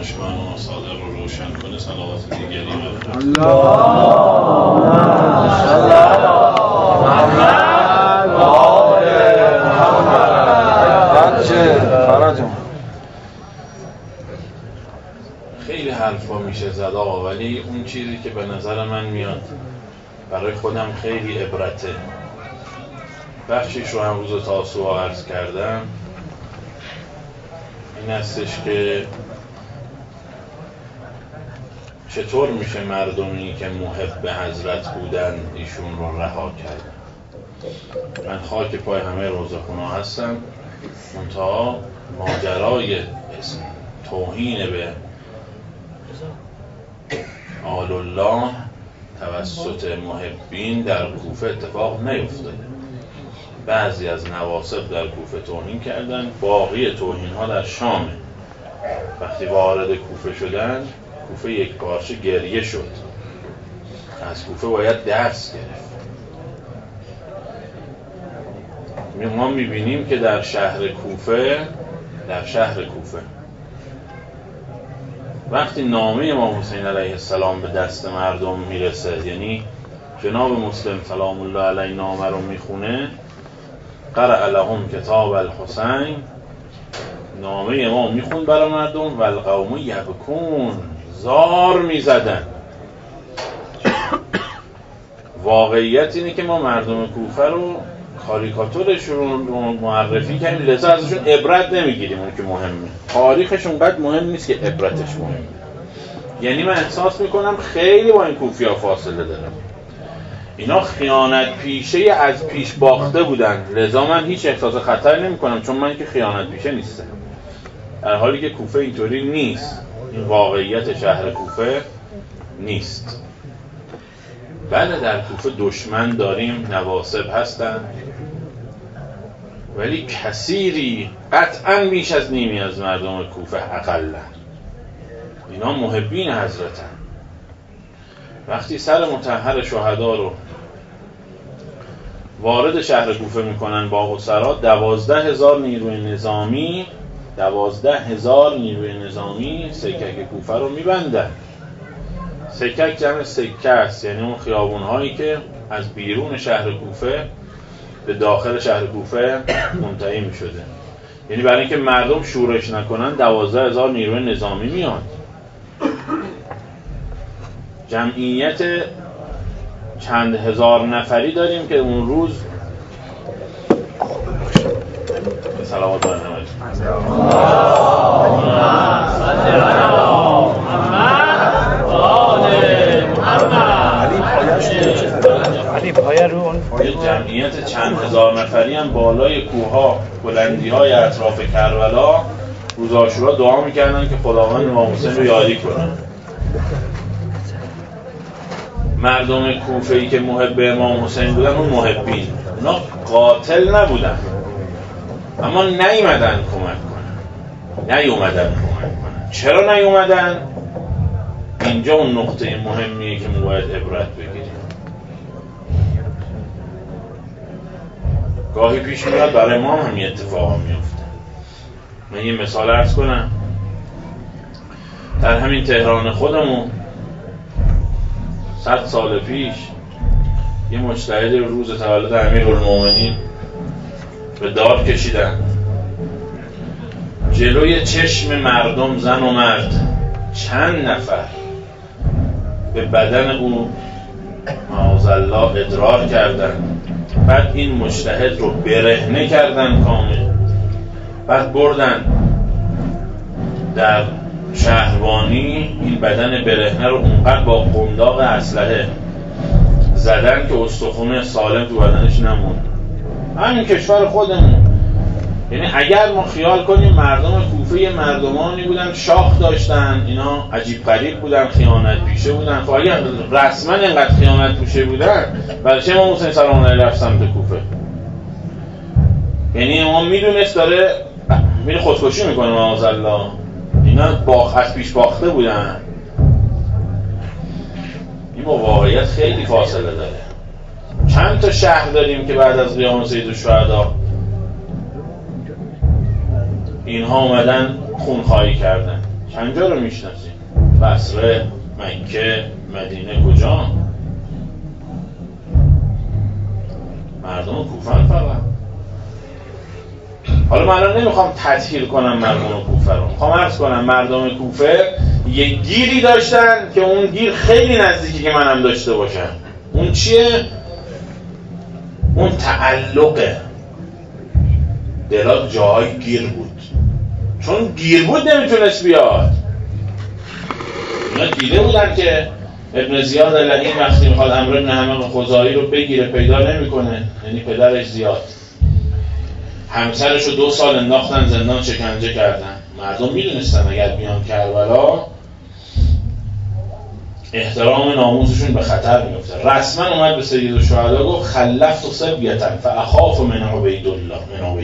دانشگاه مصادر رو روشن کنه. صلوات دیگری بفرمایید. اللهم صل علی محمد و آل محمد. خیلی حرفا میشه زد آقا، ولی اون چیزی که به نظر من میاد برای خودم خیلی عبرته، بخشیش رو هم روز تاسوعا عرض کردم، این هستش که چطور میشه مردمی که محب به حضرت بودن ایشون رو رها کردن. من خاک پای همه روزخونا هستم، منتها ماجرای توهین به آل الله توسط محبین در کوفه اتفاق نیفتاده. بعضی از نواصب در کوفه توهین کردن، باقی توهین ها در شامه. وقتی وارد کوفه شدن، کوفه یک پارچه گریه شد. از کوفه باید درس گرفت. ما میبینیم که در شهر کوفه وقتی نامه امام حسین علیه السلام به دست مردم میرسه، یعنی جناب مسلم سلام الله علیه نامه رو میخونه، قرأ لهم کتاب الحسین، نامه امام میخون برای مردم، و القوم یبکون، زار میزدن. واقعیت اینه که ما مردم کوفه رو کاریکاتورشون رو معرفی کردیم، لذا ازشون عبرت نمیگیریم. اون که مهمه، تاریخشون قد مهم نیست که عبرتش مهمه. یعنی من احساس میکنم خیلی با این کوفیا فاصله دارم. اینا خیانت پیشه از پیش باخته بودن، لذا من هیچ احساس خطر نمیکنم، چون من که خیانت پیشه نیستم. در حالی که کوفه اینطوری نیست، این واقعیت شهر کوفه نیست. بله در کوفه دشمن داریم، نواصب هستن، ولی کثیری، قطعا بیش از نیمی از مردم کوفه اقلن، اینا محبین حضرتن. وقتی سر مطهر شهدا رو وارد شهر کوفه میکنن با اسرا، 12,000 نیروی نظامی سکک کوفه رو میبندن. سکک جمع سکه است، یعنی اون خیابون‌هایی که از بیرون شهر کوفه به داخل شهر کوفه منتهی می‌شده. یعنی برای اینکه مردم شورش نکنن 12,000 نیروی نظامی میاد. جمعیت چند هزار نفری داریم که اون روز صلوات بر نبی علی پایه رو اون جمعیت چند هزار نفری هم بالای کوها، بلندی‌های اطراف کربلا روز عاشورا دعا می‌کردن که خداوند امام حسین رو یاری کنه. مردم کوفه‌ای که محب امام حسین بودن اون محبین، اونا قاتل نبودن، اما نیومدن کمک کنن. چرا نیومدن؟ اینجا اون نقطه مهمیه که ما باید عبرت بگیریم. گاهی پیش میاد برای ما هم این اتفاقا میفته. من یه مثال عرض کنم. در همین تهران خودمون 100 سال پیش یه مجتهد روز تولد امیرالمومنین به دار کشیدن. جلوی چشم مردم، زن و مرد، چند نفر به بدن او معاذالله ادرار کردن. بعد این مجتهد رو برهنه کردن کامل. بعد بردن در شهربانی، این بدن برهنه رو اونقدر با قنداق اسلحه زدن که استخوان سالم تو بدنش نموند. همین کشور خودمون. یعنی اگر ما خیال کنیم مردم کوفه مردمانی بودن، شاخ داشتن، اینا عجیب غریب بودن، خیانت پیشه بودن، خب اگر رسما اینقدر خیانت پیشه بودن، برای چه امام حسین سلام الله علیه رفت سمت کوفه؟ یعنی امام میدونست داره میره خودکشی میکنه معاذالله. اینا از پیش باخته بودن. این با واقعیت خیلی فاصله داره. چند تا شهر داریم که بعد از قیام سید الشهدا اینها اومدن خونخواهی کردن. چند جا رو میشناسیم؟ بصره، مکه، مدینه، کجا؟ مردم کوفه فقط. حالا من الان نمیخوام تطهیر کنم مردم کوفه رو، میخوام عرض کنم مردم کوفه یه گیری داشتن که اون گیر خیلی نزدیکی که منم داشته باشم. اون چیه؟ اون تعلقه. دلات جاهای گیر بود، چون گیر بود نمیتونست بیاد. اینا دیده بودن که ابن زیاد لعین وقتی میخواد عمرو بن حمام خزاعی رو بگیره پیدا نمیکنه، یعنی پدرش زیاد. همسرش رو 2 سال انداختن زندان، شکنجه کردن. مردم میدونستن اگر بیان کربلا احترام ناموسشون به خطر میفته. رسما اومد به سید الشهدا گفت خلفت صبیة فاخاف من عبید الله.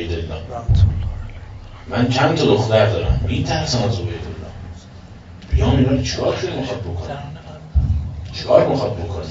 من چند تا دختر دارم، میترسم از عبید الله. بیام اینا رو چیکار میخواد بکنه؟ چیکار میخواد بکنه؟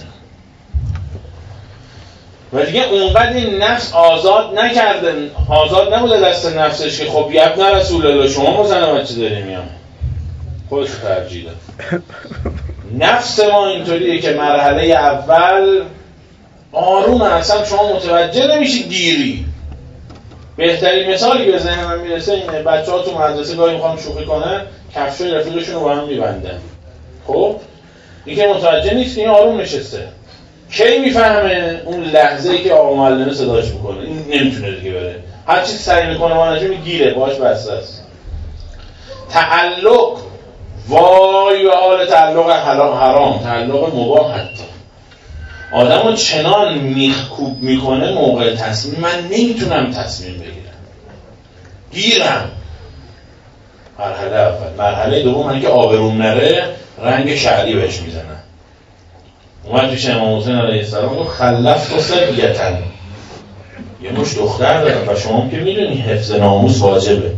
و دیگه اونقدر این نفس آزاد نکردن، آزاد نبوده دست نفسش که خب یبن رسول الله شما مزنم چی داری میام خودش ترجیح داد. نفس ما اینطوریه که مرحله اول آروم اصلا شما متوجه نمیشید گیری. بهترین مثالی به ذهن من میرسه اینه، بچه ها تو مدرسه گاهی میخوام شوخی کنن کفشای رفیقشون رو با هم میبندن. خب این که متوجه نیست که این آروم نشسته. کی میفهمه؟ اون لحظه‌ای که آقا معلم صداش میکنه این نمیتونه دیگه بره، هر چیز سعی میکنه مانجه میگیره باش بسته است. تعلق، وای به حال تعلق حرام، تعلق مباح. حتی آدمو چنان میخکوب میکنه موقع تصمیم، من نمیتونم تصمیم بگیرم، گیرم. مرحله اول. مرحله دوم من که آبروم نره رنگ شعری بهش میزنم. اومد پیش امام حسین علیه السلام گفت خلفت صبیة، یه مش دختر دارم و شما که میدونی حفظ ناموس واجبه.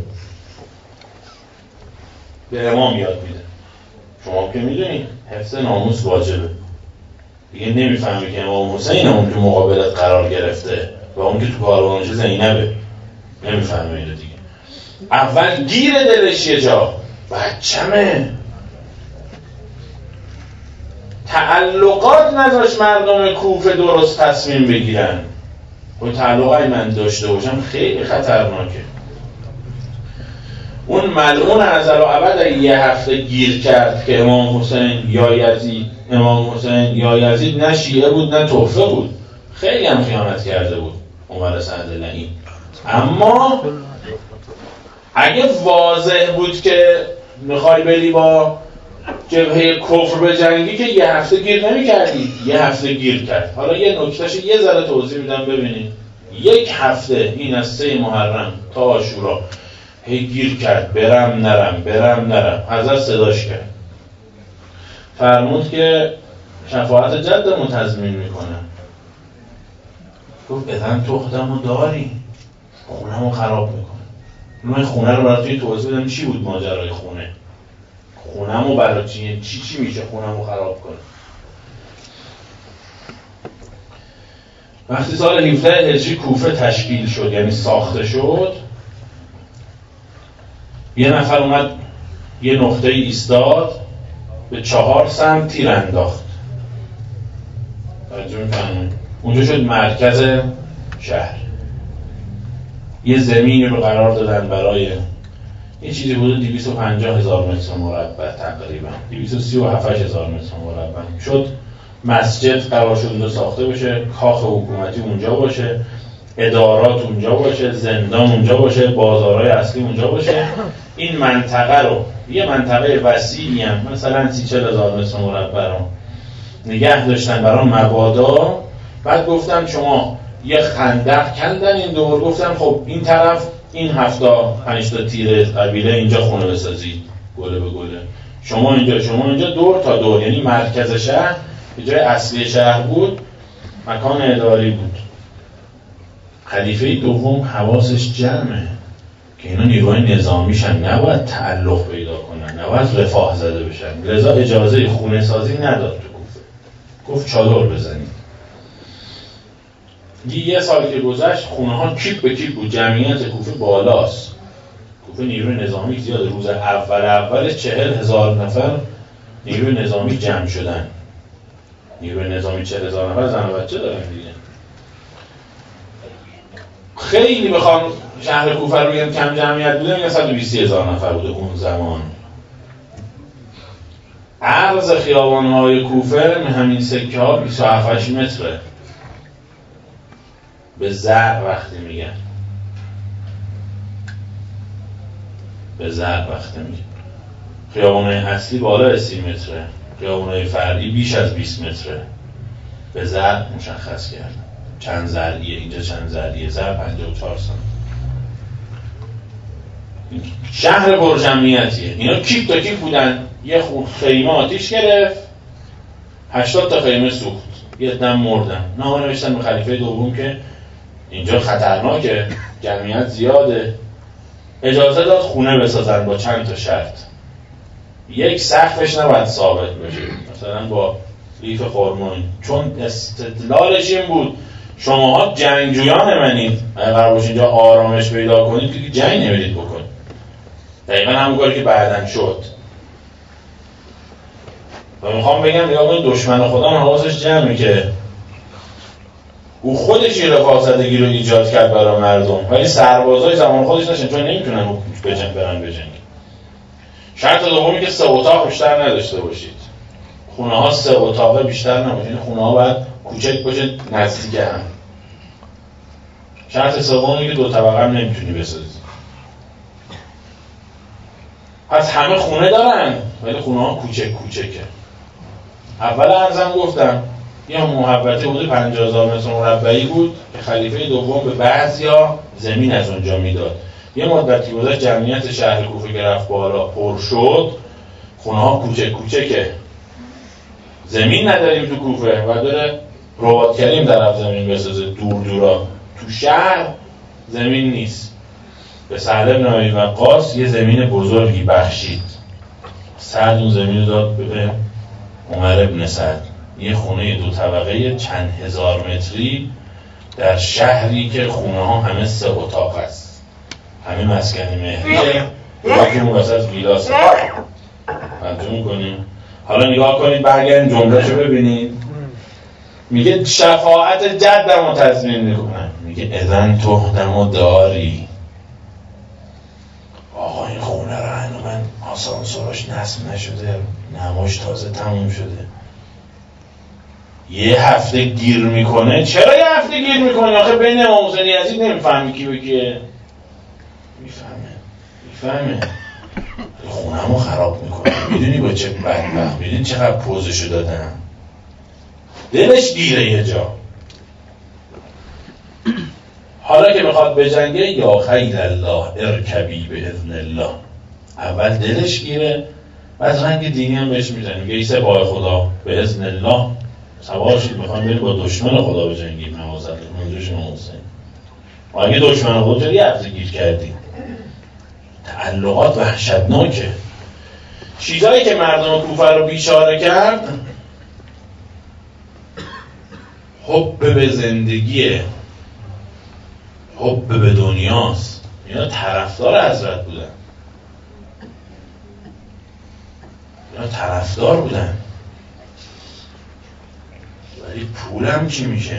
به امام یاد میده شما که میدونی حفظ ناموس واجبه. دیگه نمیفهمی که امام حسین اون تو مقابلت قرار گرفته و اون که تو کاروانش زینبه، نمیفهمی اینو دیگه. اول گیر دلش یه جا، بچمه. تعلقات نداشت مردم کوفه درست تصمیم بگیرن. اون تعلقای من داشته باشم خیلی خطرناکه. اون ملعون ازل و ابد یه هفته گیر کرد که امام حسین یا یزید نه شیعه بود نه توفه بود. خیلی هم خیانت کرده بود عمر سعد لعین. اما اگه واضح بود که میخوای بری با جبهه کفر به جنگی که یه هفته گیر نمی کردی، یه هفته گیر کرد. حالا یه نکتهش یه ذره توضیح میدم ببینید. 1 هفته این از 3 محرم تا عاشورا هی گیر کرد، برم نرم. حضرت صداش کرد، فرمود که شفاعت جدمو تضمین میکنم. گفت بزن تو خودمو داری، خونمو خراب میکنه. من خونه رو برای توی توضیح بدم چی بود ماجرای خونه. خونمو برای چی میشه خونمو خراب کنه. وقتی سال 17 هجری کوفه تشکیل شد، یعنی ساخته شد، یه نفر اومد یه نقطه ایستاد، به 4 سمت تیر انداخت. توجه می‌فرمایید؟ اونجا شد مرکز شهر. یه زمینی رو قرار دادن برای یه چیزی حدود 250,000 متر مربع تقریبا 237,000 متر مربع شد. مسجد قرار شد اونجا ساخته بشه، کاخ حکومتی اونجا باشه، ادارات اونجا باشه، زندان اونجا باشه، بازارهای اصلی اونجا باشه. این منطقه رو یه منطقه وسیعی هم مثلا 30-40,000 متر مربع رو نگه داشتن برای مبادا. بعد گفتم شما یه خندق کندن این دور، گفتن خب این طرف این 7-5 تا تیر قبیله اینجا خونه بسازید گله به گله، شما اینجا دور تا دور. یعنی مرکز شهر به جای اصلی شهر بود مکان اداری بود. خلیفه دوم حواسش جمعه که اینا نیروهای نظامیشن، نباید تعلق پیدا کنن، نباید رفاه زده بشن. لذا اجازه خونه سازی نداد تو کوفه، گفت چادر بزنید. یه سال که گذشت خونه ها کیپ به کیپ بود، جمعیت کوفه بالاست. کوفه نیروی نظامی زیاده. روز اول 40,000 نفر نیروی نظامی جمع شدن. نیروی نظامی 40,000 نفر زن و بچه دارن دیگه. خیلی بخوام شهر کوفه رو بگم کم جمعیت بوده، میگن 120,000 نفر بوده اون زمان. عرض خیابان‌های کوفه همین سکه ها 27 متره به ضرب وقتی میگن، به ضرب وقتی میگن. خیابان‌های اصلی بالای 30 متره، خیابان‌های فرعی بیش از 20 متره. به ضرب مشخص کردن چند ذریعه، اینجا چند ذریعه، ضرب 54 سانتی. شهر پرجمعیتیه. اینا کیپ تا کیپ بودن. یه خیمه آتیش گرفت، 80 تا خیمه سوخت، یه دم مردن. نامه نوشتن به خلیفه دوم که اینجا خطرناکه، جمعیت زیاده، اجازه داد خونه بسازن با چند تا شرط. یک، سقفش نباید ثابت بشه، مثلا با لیف خرمایی، چون استدلالش این بود شماها جنگجویان منید، اگه قرار باشه اینجا آرامش پیدا کنید که جنگ نمیدید بکنید. دقیقا همون کاری که بعدن شد. و میخوام بگم نگاه کنید دشمن خدا حواسش جمعه که او خودش یه رفاقزدگی رو ایجاد کرد برای مردم، ولی سربازای زمان خودش نشن، چون نمیتونن برن بجنگن. شرط دومی که 3 اتاق بیشتر نداشته باشید. خونه ها 3 اتاقه بیشتر نباشید. خونه ها باید کوچک باشه، نزدیک هم. شرط سومی که 2 طبقه هم نمیتونی بسازی. پس همه خونه دارن ولی خونه ها کوچک کوچکه. اول عرضم گفتم یه محوطه حدود 50,000 متر مربعی بود که خلیفه دوم به بعضیا زمین از اونجا میداد. یه مدتی گذشت جمعیت شهر کوفه که رفت بالا، پر شد، خونه ها کوچک کوچکه، زمین نداریم تو کوفه و داره رباط کریم طرف زمین بسازه دور دورا. تو شهر زمین نیست. به سعد بن ابی وقاص یه زمین بزرگی بخشید. سعد اون زمین رو داد به عمر بن سعد. یه خونه 2 طبقه چند هزار متری در شهری که خونه ها همه 3 اتاق است، همه مسکن مهریه، باقی اون وسط ویلاست. توجه میکنیم؟ حالا نگاه کنید، برگردیم جمله شو ببینید. میگه شفاعت جدم رو تضمین میکنن. میگه اذن تهدم و داری. آقا این خونه رو هنو من آسانسوراش نصب نشده، نماش تازه تموم شده، یه هفته گیر میکنه. چرا یه هفته گیر میکنه؟ آخه بین امام حسین یزید نمیفهمی کی به کیه. میفهمه خونمو خراب میکنه. میدونی با چه بدبخت، میدونی چقدر پوزشو دادم، دلش گیره یه جا. حالا که میخواد بجنگه، یا خیر الله ارکبی به اذن الله، اول دلش گیره، بعد رنگ دینی هم بهش میزنه. میگه ای سپاه خدا به اذن الله سوار شید، میخوام بریم با دشمن خدا بجنگیم. معاذالله منظورش امام حسین. اگه دشمن خدا رو یه هفته گیر کردی، تعلقات وحشتناکه. چیزایی که مردم کوفه رو بیچاره کرد، حب به زندگیه، حب به دنیاست. اینا طرفدار حضرت بودن، اینا طرفدار بودن، ولی پولم چی میشه؟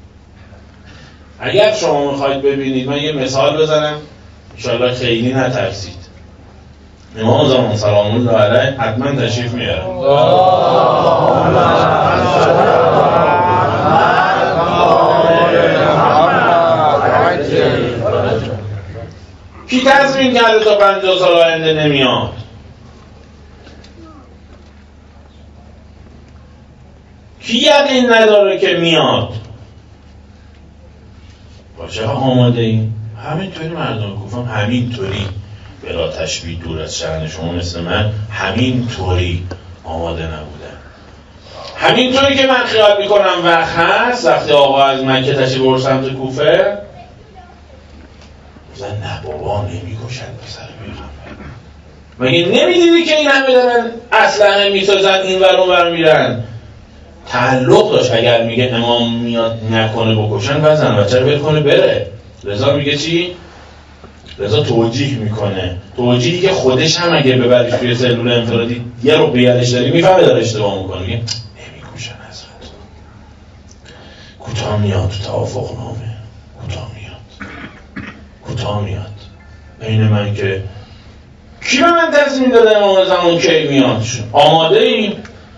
اگر شما میخواید ببینید، من یه مثال بزنم انشاءالله خیلی نترسید. امام زمان سلام الله علیه حتما تشریف میاره. کی تضمین کرده تا 50 سال آینده نمیاد؟ کی یقین نداره که میاد؟ با چه آماده ایم؟ همینطوری مردم کوفه همینطوری، بلا تشبیه دور از شأن شما مثل من، همینطوری آماده نبودن. همینطوری که من خیال میکنم وقت هست وقتی آقا از مکه تشریف برد سمت کوفه، بزن نه بابا نمیکشن پسر پیغمبر. مگه نمیدیدی که این همه دارن اسلحه میسازن این ور اون ور میرن؟ تعلق داشت. اگر میگه امام میاد نکنه بکشن، بعد زن بچه رو ول کنه بره. لذا میگه چی؟ رضا توجیه میکنه، توجیهی که خودش هم اگه ببریش توی سلول انفرادی یه رو بیادش داری میفهمه داره اشتباه میکنه، میگه نمیگوشن حضرت، کوتاه میاد تو توافق نامه، کوتاه میاد بین من که کی به من تصمیم داده امام زمان کی میاد، آماده ایم؟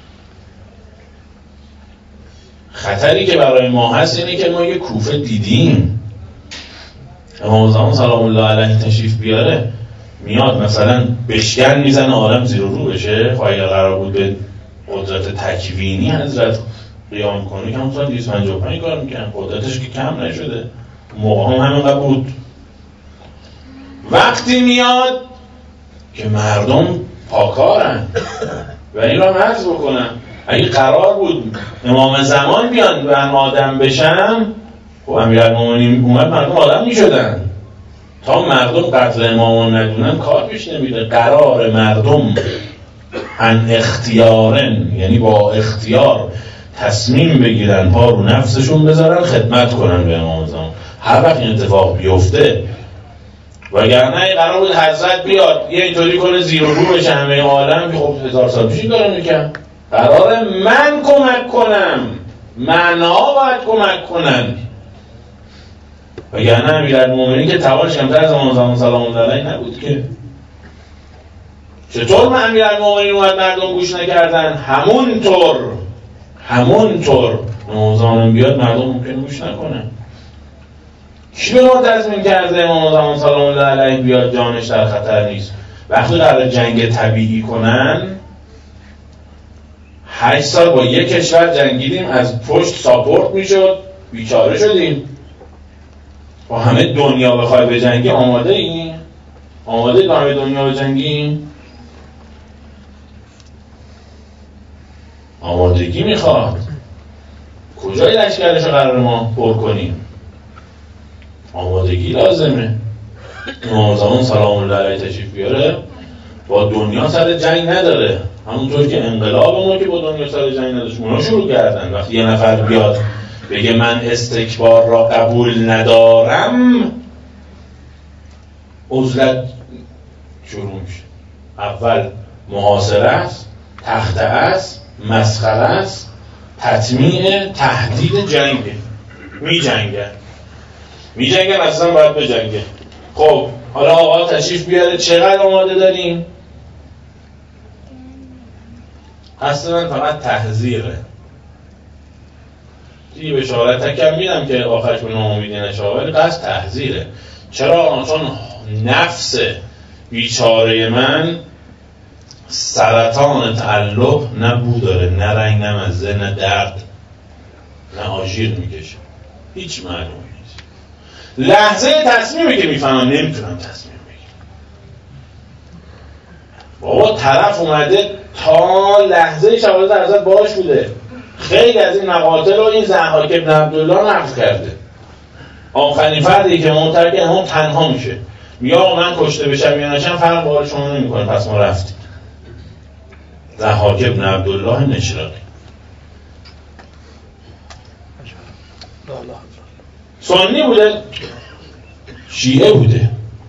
خطری که برای ما هست اینه که ما یه کوفه دیدیم، امام زمان سلام الله علیه تشریف بیاره میاد مثلا بشکن میزنه عالم زیر و رو بشه. خب اگر قرار بود به قدرت تکوینی حضرت قیام کنه که همون سال 255 کار میکنن، قدرتش که کم نشده، موقع هم همینقدر بود. وقتی میاد که مردم پاکارن و این را حفظ بکنن. اگه قرار بود امام زمان بیان و آدم بشن، خب امیرالمومنین اومد مردم آدم میشدن. تا مردم قتل امامان ندونن کار پیش نمیره. قرار مردم ان اختیارن، یعنی با اختیار تصمیم بگیرن، پا رو نفسشون بذارن، خدمت کنن به امام زمان. هر وقت این اتفاق بیفته، وگرنه قرار بود حضرت بیاد یه اینطوری کنه زیر و رو بشه همه عالم، که خب 1000 سال پیش این کارو میکنن. قراره من کمک کنم، منها باید کمک کنن. وگرنه امیرالمومنین که توانش کمتر از امام زمان سلام الله علیه نبود که. چطور امیرالمومنین اومد مردم گوش نکردن؟ همونطور امام زمان بیاد مردم ممکن گوش نکنن. کی به ما تضمین کرده امام زمان سلام الله علیه بیاد جانش در خطر نیست؟ وقتی قرار جنگ طبیعی کنن، 8 سال با یک کشور جنگیدیم، از پشت ساپورت میشد، بیچاره شدیم. با همه دنیا بخوای به جنگی آماده این؟ آماده با همه دنیا به جنگی؟ آمادگی میخواد. کجای لشکرش قرار ما پر کنیم؟ آمادگی لازمه. امام زمان سلام الله علیه تشریف بیاره با دنیا سر جنگ نداره، همونطور که انقلاب ما که با دنیا سر جنگ نداشت، اونا شروع کردن. وقتی یه نفر بیاد بگه من استکبار را قبول ندارم، عزلت شروع میشه. اول محاصره است، تخته است، مسخره است، تطمیع، تهدید، جنگه. میجنگن اصلا باید بجنگه. خب حالا آقا تشریف بیاره، چقدر آماده داریم؟ قصد من فقط تحذیره. دیگه بشارت تکم میدم که آخرش به ناامیدی نشه، ولی قصد تحذیره. چرا؟ چون نفس بیچاره من سرطان تعلق نه بو داره، نه رنگ، نه مزه، نه درد، نه آژیر میکشه، هیچ معلومی نیست. لحظه تصمیمی که میفهمم نمیتونم تصمیم بگیرم. بابا طرف اومده تا لحظه شواهد حضرت باش بوده، خیلی از این مقاتل رو این ضحاک بن عبدالله نقل کرده. آخرین فردی که منترک امام تنها میشه، یا من کشته بشم یا نشم فرق با شما نمیکنه، پس ما رفتیم. ضحاک بن عبدالله نشراقی سنی بوده، شیعه بوده.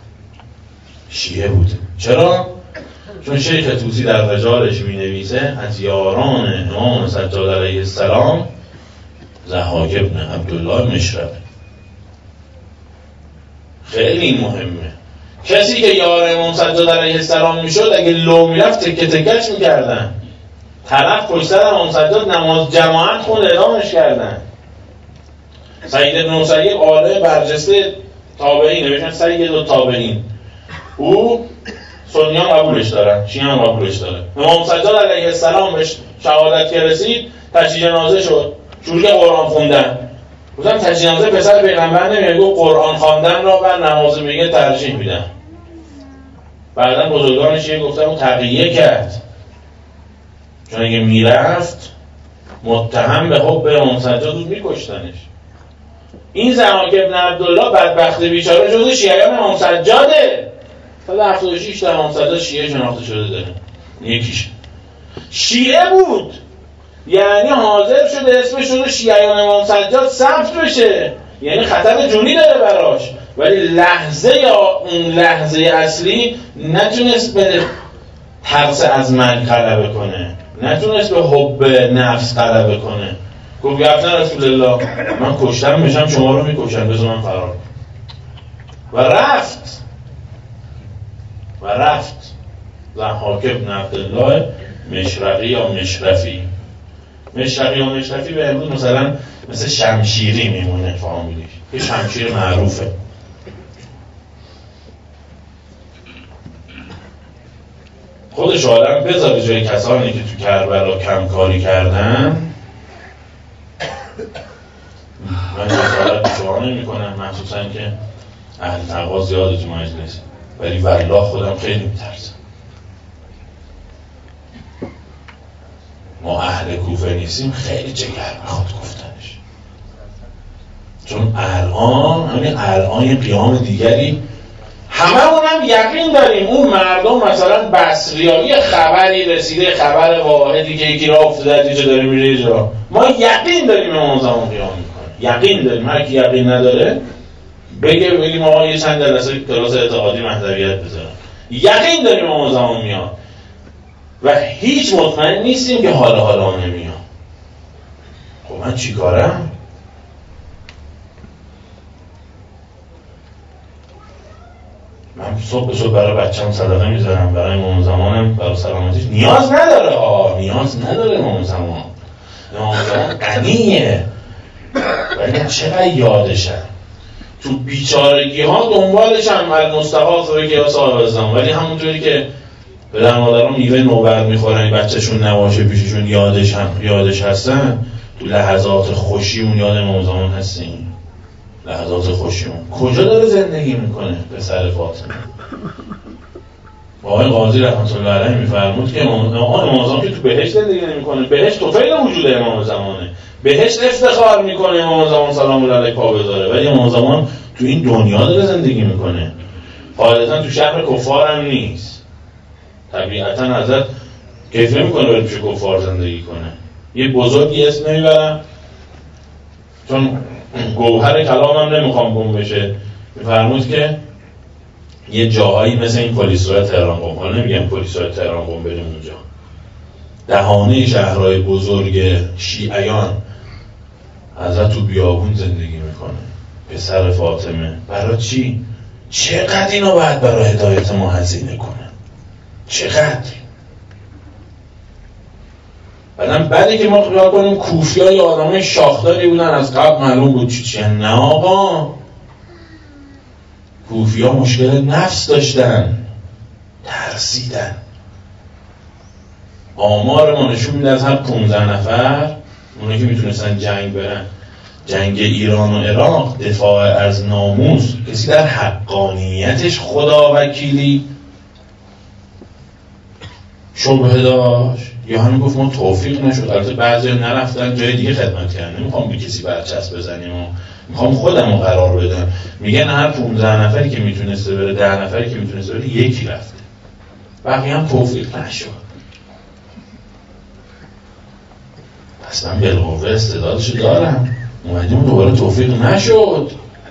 چرا؟ چون شیخ طوسی در رجالش می نویسه از یاران امام سجاد علیه السلام ضحاک بن عبدالله مشرقی. خیلی مهمه. کسی که یار امام سجاد علیه السلام میشد، اگه لو میرفت تکه تکش میکردن. طرف پشت سر امام سجاد نماز جماعت خوند، اعدامش کردن. سید بن مسیب عالم برجسته تابعین، نوشتن سید التابعین. او سنیان قبولش دارن، شیعیان قبولش دارن. امام سجاد علیه السلام بهش شهادت که رسید، تجهیز جنازه شد، شروع قرآن خوندن. گفتم تجهیز جنازه پسر پیغمبر نمیگه، گفت قرآن خواندن را بر نماز میگه ترجیح میدن. بعدن بزرگانش یه گفتم او تقیه کرد، چون اگه میرفت متهم به حب امام سجاد بود، میکشتنش. این ضحاک بن عبدالله بدبخت بیچاره جزو شیعیان امام سجاده. سال 76 در امام سجاد شیعه شناخته شده داره. یکیش شیعه بود، یعنی حاضر شده اسمش رو شیعیان امام سجاد ثبت بشه، یعنی خطر جونی داره براش. ولی لحظه یا اون لحظه اصلی نتونست به ترس از مرگ غلبه کنه، نتونست به حب نفس غلبه کنه. گفت گفتن رسول الله من کشتم میشم شما رو میکشم، بذار من فرار کنم. و رفت ضحاک بن عبدالله مشرقی یا مشرفی. مشرقی یا مشرفی به امروز مثلا مثل شمشیری میمونه فامیلیش، یه شمشیر معروفه. خودش آدم بذاره جای کسانی که تو کربلا کمکاری کردن. من جسارت به شما نمی کنم، مخصوصا که اهل تقوا زیاده تو مجلس، ولی والله خودم خیلی میترسم. ما اهل کوفه نیستیم، خیلی جگر میخواد گفتنش، چون الان یه قیام دیگری هممون هم یقین داریم اون مردم مثلا بصریا یه خبری رسیده، خبر واحدی که یکی را افتاده یه جا داره میره یه جا، ما یقین داریم امام زمان قیام میکنه، یقین داریم. هر کی یقین نداره بگیم آقا یه چند جلسه کلاس اعتقادی مهدویت بذارم. یقین داریم امام زمان میاد و هیچ مطمئن نیستیم که حالا نمیاد. خب من چی کارم؟ من صبح به صبح برای بچه‌م صدقه میذارم، برای امام زمانم برای سلامتیش نیاز نداره امام زمان غنیه، ولی چقدر یادشن تو بیچارگی ها دنبالشن مستغاثه که یا صاحب الزمان، ولی همونطوری که پدر مادرها میوه نوبر میخورن بچه‌شون نباشه پیششون یادش هستن، تو لحظات خوشیمون یاد امام زمان هستیم. لحظات خوشیمون کجا داره زندگی میکنه پسر فاطمه؟ آقای قاضی رحمت الله علیه میفرمود که امام زمان که تو بهشت زندگی نمیکنه، بهشت توفیل وجود امام زمانه، بهشت افتخار میکنه امام زمان سلام الله علیه پا بذاره، ولی امام زمان تو این دنیا داره زندگی میکنه، قاعدتا تو شهر کفار هم نیست. طبیعتا حضرت کیف نمیکنه بره پیش کفار زندگی کنه. یه بزرگی اسم نمیبرم چون گوهر کلامم نمیخوام گم بشه، میفرمود که یه جاهایی مثل این پلیسرای تهران قم، حالا نمیگم پلیسرای تهران قم بریم اونجا، دهانه شهرهای بزرگ شیعیان حضرت تو بیابون زندگی میکنه. پسر فاطمه برای چی؟ چقدر اینو باید برای هدایت ما هزینه کنه؟ چقدر؟ بعدی که ما خیال کنیم کوفی های آدمای شاخداری بودن از قبل معلوم بود چی. نه آقا، کوفی ها مشکل نفس داشتن، ترسیدن. آمار ما نشون میده از هر 15 نفر اونایی که میتونستن جنگ برن، جنگ ایران و عراق، دفاع از ناموس، کسی در حقانیتش خدا وکیلی شبهه داشت یا همین گفت ما توفیق نشد. البته بعضی نرفتن جای دیگه خدمت کردن، نمیخوام به کسی برچسب بزنیم و میخوام خودم رو قرار بدم. میگن هر 15 نفری که میتونسته بره، 10 نفری که میتونسته بره، یکی رفته، بقیه هم توفیق نشد. پس من بالقوه استعدادشو دارم، اومدیم دوباره توفیق نشد.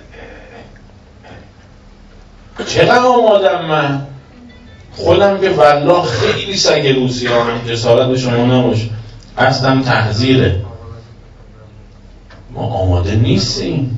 چقدر آمادم من خودم که والله خیلی سگ روسیانم، جسارت به شما نباشه، قصدم تحذیره. ما آماده نیستیم.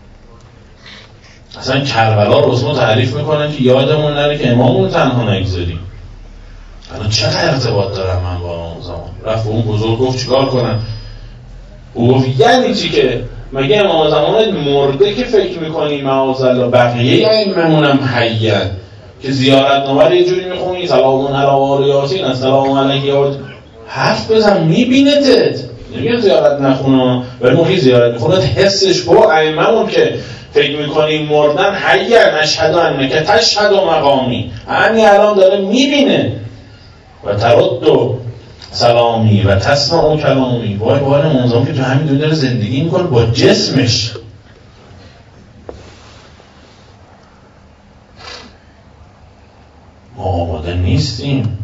اصلا کربلا رسما تعریف میکنن که یادمون نره که امامون تنها نگذاریم. الان چقدر ارتباط دارم من با اون زمان؟ رفت اون بزرگ گفت چیکار کنم؟ او گفت یعنی چی که مگه امام زمان مرده که فکر میکنی معاذالله بقیه ائمه‌مونم حیّن که زیارت نامه یه جوری میخونی سلام علی آل یاسین السلام علیه، حرف بزن میبینتت، نمیگه زیارت نخونه، ولی موقعی زیارت میخونه حسش با ائمه‌مون که فکر میکنی مردن حیّن، اشهد انک تشهد مقامی، همین الان داره میبینه و ترد سلامی و تسمع کلامی. وای به حال منظم که تو همین دنیا داره زندگی میکنه با جسمش. ما آماده نیستیم.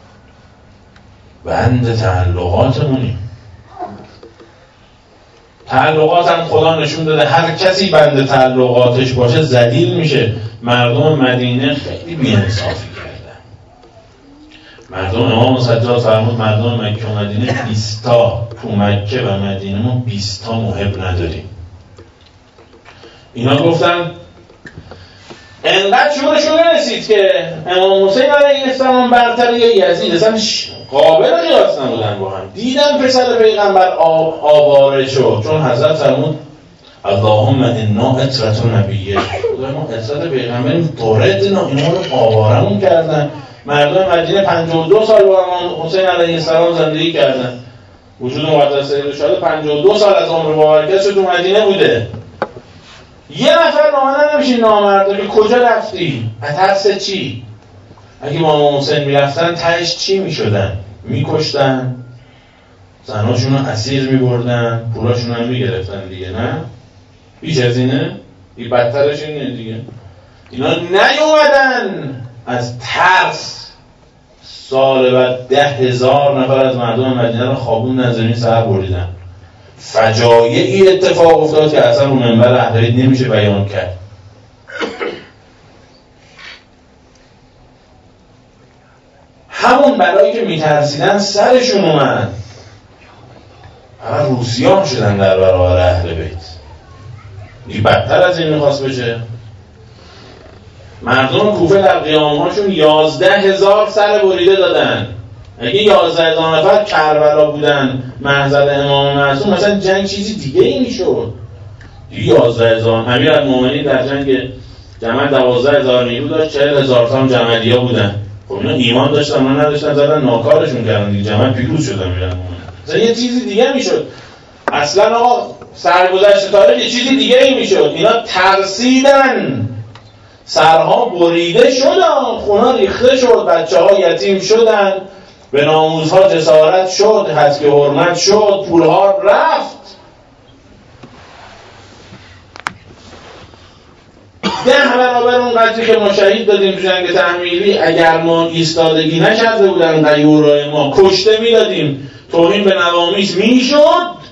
بند تعلقاتمونیم. تعلقات هم خدا نشون داده هر کسی بند تعلقاتش باشه ذلیل میشه. مردم مدینه خیلی بی‌انصافی کردن. مردم امام سجاد فرمود مردم مکه و مدینه 20 تا تو مکه و مدینه ما 20 تا محب نداریم. اینا گفتن انقدر شورشون نرسید که امام حسین علیه السلام برتر یا یزید اصلا قابل قیاس نبودن با هم. دیدن پسر پیغمبر آواره شد، چون حضرت فرمود اللهم انا عترة نبیه، خدای ما عترت پیغمبریم، طردنا، اینا رو آوارمون کردن. مردم مدینه 52 سال با امام حسین علیه السلام زندگی کردن. وجود مقدس سید شهدا 52 سال از عمر مبارکش تو مدینه بوده. یه نفر نامنه نمیشین نامرده که کجا رفتی؟ از ترس چی؟ اگه با امام حسین میرفتن تهش چی میشدن؟ میکشتن، زناشون رو اسیر میبردن، پولاشون رو میگرفتن دیگه. نه؟ بیش از اینه؟ این بدترش اینه دیگه. اینا نیومدن از ترس سال بعد 10,000 نفر از مردم مدینه رو خوابوندن زمین سر بریدن. فجایعی اتفاق افتاد که اصلا رو منبر اهل بیت نمیشه بیان کرد. همون بلایی که میترسیدن سرشون اومد. همه روسیان شدن در برابر اهل بیت. این بدتر از این میخواست بشه. مردم کوفه در قیامهاشون 11,000 سر بریده دادن. اگه 11,000 نفر کربلا بودن محضر امام معصوم، مثلا جنگ چیزی دیگه ای میشد. 11,000 امیرالمومنین در جنگ جمل 12,000 نیرو داشت، 40,000 تا هم جملیا بودن. خب اینا ایمان داشتن، اونا نداشتن، زدن ناکارشون کردن دیگه. جمل پیروز شد امیرالمومنین. مثلا یه چیزی دیگه میشد. اصلا آقا سرگذشت تاریخ یه چیزی دیگه ای میشد. اینا ترسیدن، سرها بریده شدن، خونه ریخته شد، بچه‌ها یتیم شدن، به ناموزها جسارت شد، حذف حرمت شد، پولها رفت. 10 برابر اون قدری که ما شهید دادیم تو جنگ تحمیلی، اگر ما ایستادگی نکرده بودن غیورای ما کشته میدادیم، توهین به نوامیس میشد،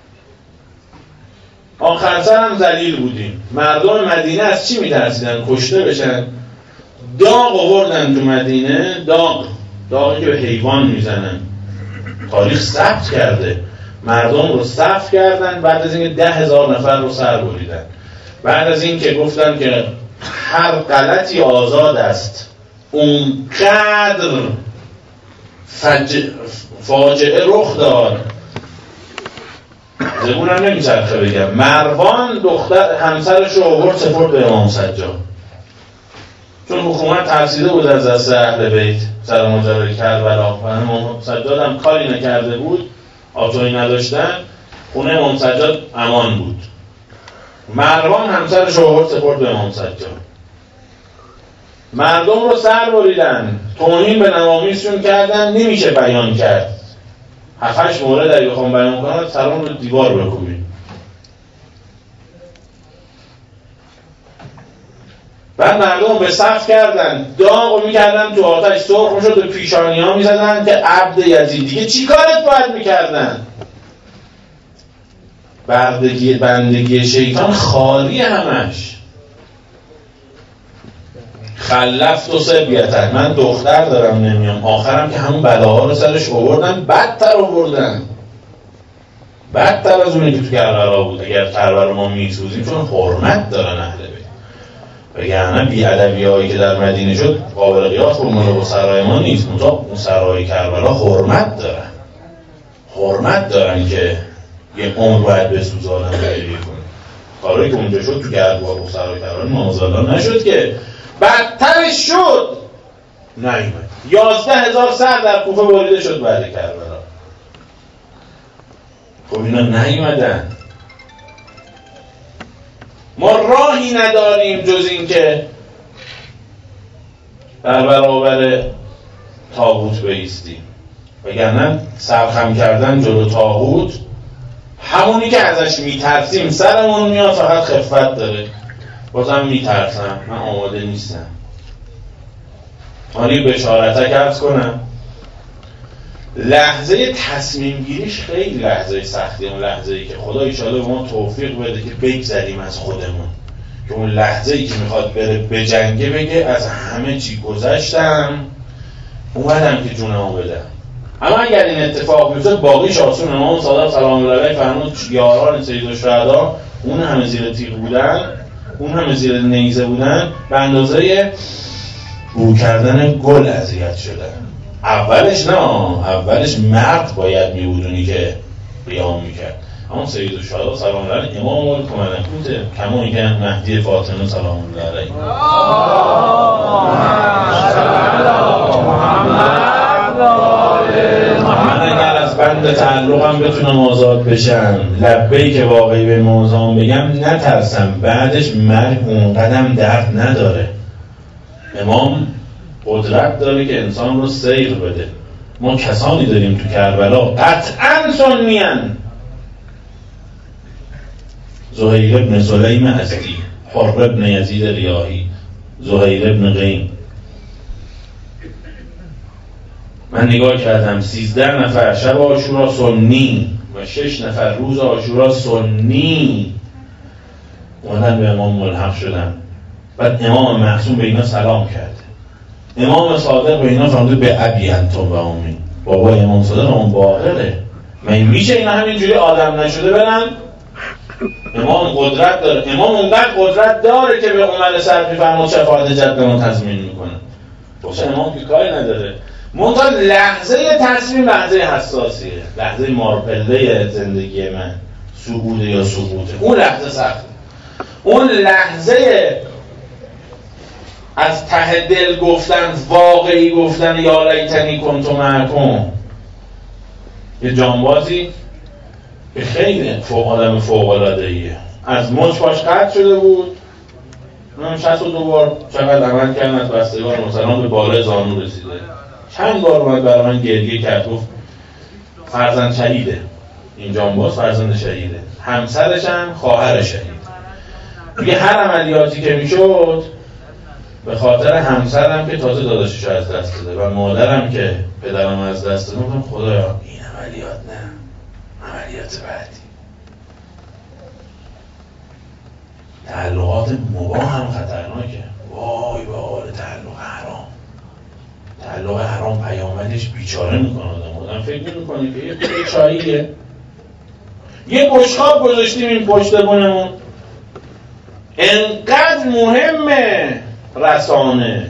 آخر سر هم ذلیل بودیم. مردم مدینه از چی میترسیدن؟ کشته بشن. داغ آوردن تو مدینه، داغی که به حیوان میزنن. تاریخ ثبت کرده مردم رو صف کردن، بعد از اینکه 10,000 نفر رو سر بریدن، بعد از اینکه گفتن که هر غلطی آزاد است، اونقدر فاجعه رخ داد. زبونم نمیچرخه بگم، مروان دختر همسرش رو آورد سپرد به امام سجاد، چون حکومت ترسیده بود از دست اهل بیت سر ماجرای کربلا و امام سجاد هم کاری نکرده بود، آبجویی نداشتن، خونه امام سجاد امان بود. مروان همسرش رو آورد سپرد به امام سجاد. مردم رو سر بریدن، توهین به نوامیسشون کردن، نمیشه بیان کرد. 7-8 مورد اگه بخوام بیان کنم سرم رو دیوار بکوبیم. بعد مردم به صف کردن، داغ میکردن تو آتش، سرخ میشد، به پیشانی ها میزدن که عبد یزید. دیگه چی کارت باید میکردن؟ بندگی شیطان خالی همش. خلفت و سبیتن، من دختر دارم نمیام. آخرم که همون بلاها رو سرش آوردن، بدتر آوردن، بدتر از اونی که تو کربلا بود. اگر کربلا ما میسوزیم چون حرمت دارن اهل بیت، وگرنه بی‌ادبی هایی که در مدینه شد قابل قیاس با سرای ما نیست. اون سرای کربلا حرمت دارن که یه عمر باید بسوزانن بگیری کنن. کاری که اونجا شد تو کربلا و سرای کربلا مازالا نشد که بدترش شد. نیومد 11,000 سر در کوفه بریده شد بعد کربلا. خب اینا نیومدن. ما راهی نداریم جز این که در برابر طاغوت بایستیم، وگرنه سرخم کردن جلو طاغوت همونی که ازش میترسیم سرمون میاد، فقط خفت داره. بازم میترسم، من آماده نیستم. حالی بشارتک عرض کنم، لحظه تصمیم گیریش خیلی لحظه سختیه. اون لحظه‌ای که خدا ایشالا به ما توفیق بده که بگذریم از خودمون، که اون لحظه‌ای که میخواد بره بجنگه بگه از همه چی گذشتم اومدم که جونمو بدم. اما اگر این اتفاق بیفته باقیش آسونه. امام صادق سلام الله علیه فرمود یاران سیدالشهدا اون همه زیر تیغ بودن، اون همه زیر نیزه بودن، به اندازه بو کردن گل اذیت شدن. اولش نه، اولش مرد باید میبودونی که قیام میکرد. اما سیدالشهدا سلام الله علیه امام ملک ملکوته، کما اینکه مهدی فاطمه سلام الله علیه. من اگر از بند تعلقم بتونم آزاد بشم، لبیک واقعی به موضوعم بگم، نترسم بعدش مرگ اون قدم درد نداره. امام قدرت داره که انسان رو سیر بده. ما کسانی داریم تو کربلا قطعاً سنیان: زهیر ابن سلیم ازدی، حر ابن یزید ریاحی، زهیر ابن قیم. من نگاه کردم 13 نفر شب عاشورا سنی و 6 نفر روز عاشورا سنی اومدن به امام ملحق شدن. بعد امام معصوم به اینا سلام کرده. امام صادق به اینا فرموده به ابی انتم و امی. بابا امام صادق اون باقره. من میشه اینا همینجوری آدم نشده برن؟ امام قدرت داره. امام اونقدر قدرت داره که به عمر صرفی فرمود شفاعت جدمون تضمین میکنه. باشه امام که کاری نداره. منتها لحظه تصمیم لحظه حساسیه، لحظه مارپله زندگی من، سقوطه یا سقوطه. اون لحظه سخته. اون لحظه از ته دل گفتن، واقعی گفتن یا لیتنی کنت معکم. یه جانبازی که خیلی آدم فوق‌العاده‌ایه، از مچ پاش قطع شده بود، 62 بار چقدر عمل کردن از بستگان مثلا به بالای زانو رسیده. چند بار اومد برای من گریه کرد، گفت فرزند شهیده، این جانباز فرزند شهیده، همسرش هم خواهر شهید. میگه هر عملیاتی که میشد به خاطر همسرم که تازه داداشش از دست داده و مادرم که پدرم از دست داده، گفتم خدایا این عملیات نه، عملیات بعدی. تعلقات مباح هم خطرناکه. وای به حال تعلق حرام. تعلق حرام پیامدش بیچاره میکنه آدم فکر میکنه که یه چاییه، یه بشقاب گذاشتیم این پشت بونمون. انقدر مهمه رسانه.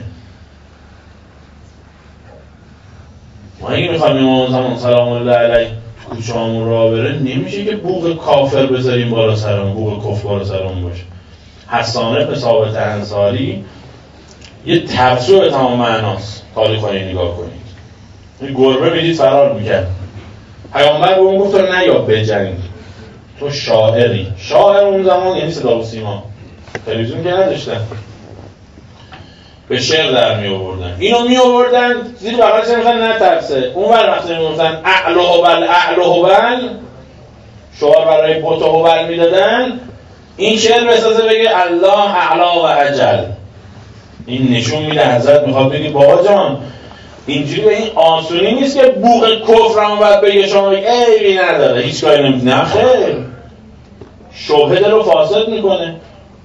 ما اگه میخوایم امام زمان سلام الله علیه تو کوچه همون راه بره، نمیشه که بوق کافر بذاریم بالا سرمون، بوق کفر بالا سرمون باشه. حسان بن ثابت انصاری یه ترسو به تمام معناست. تاریخ‌های نگاه کنید، این گربه میدید فرار میکرد. پیامبر به اون گفت تو نیا بجنگ، تو شاعری. شاعر اون زمان یعنی صدا و سیما، تلویزیون که نداشتن، به شعر در می آوردن. اینو می آوردن زیر بغلش میگفتن نترسه. اون ور وقتی میگفتن اعلو هبل اعلو هبل، شعار برای بت و هبل میدادن، این شعر بسازه بگه الله اعلا و اجل. این نشون میده حضرت میخواد بگه بابا جان اینجوری به این آسونی نیست که بوق کفر هم باید بگه شما ایبی نداره هیچ کاری نمیده. نه خیر، شبهه دل رو فاسد میکنه،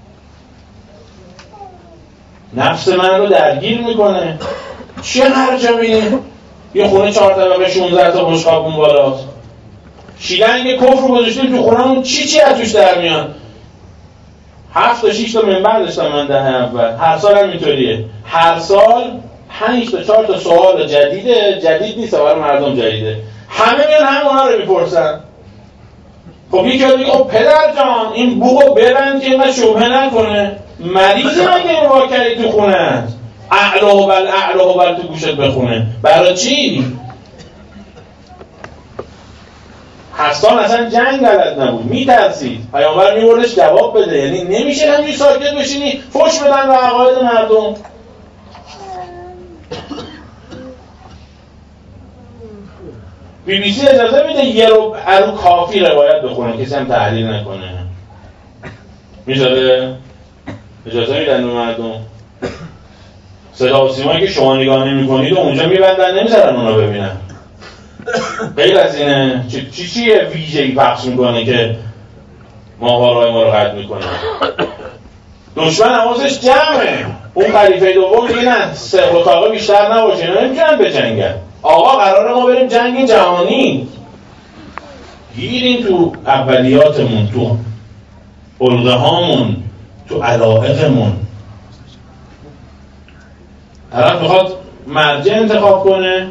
نفس من رو درگیر میکنه. چه هرجمینه؟ یه خونه 4 طبقه 16 تا بشقاب اون بالاست، شیلنگ کفر رو گذاشتیم تو خونه‌مون، چی از توش در میاد. 7 تا 6 تا منبر داشتم من دهه اول. هر سال هم اینطوریه، هر سال 5 تا 4 تا سوال جدیده. جدید نیست برای مردم جدیده، همه میان همونا رو میپرسن. خب یکی میگه خب پدر جان این بوقو ببند که اینقدر شبهه نکنه. مریضی مگه این واکری تو خونه اعلو بل تو گوشت بخونه؟ برای چی؟ حسان اصلا جنگ بلد نبود، میترسید. پیامبر میبردش جواب بده. یعنی نمیشه همین ساکت بشینی فوش بدن به عقاید مردم. BBC اجازه میده یه رو کافی روایت بخونه، کسی هم تحلیل نکنه. میذاره اجازه میدن به مردم. صدا و سیمایی که شما نگاه نمی کنید و اونجا میبندن، نمیذارن اونا ببینن. غیر از اینه چیه ویژه‌ای پخش میکنه که ماهواره‌های ما رو قطع میکنه؟ دشمن حواسش جمعه. اون خلیفه دوم میگه نه سر و طاقه بیشتر نباشه، اینا نمیتونن بجنگن. آقا قراره ما بریم جنگ جهانی. گیریم تو اولیاتمون، تو علقه هامون، تو علائقمون. طرف میخواد مرجع انتخاب کنه،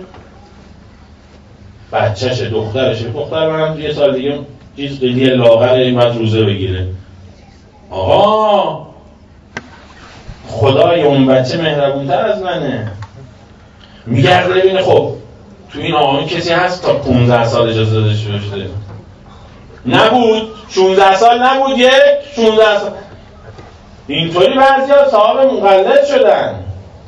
بچهشه، دخترشه. دختر من یه سال دیگه چیز قیلی لاغره، این باید روزه بگیره. آقا خدای اون بچه مهربونتر از منه. میگرده ببینه خب تو این آقایون کسی هست تا 15 سال اجازه داده شده؟ نبود. 16 سال نبود. 16 سال. اینطوری بعضیا صاحب مقلد شدن.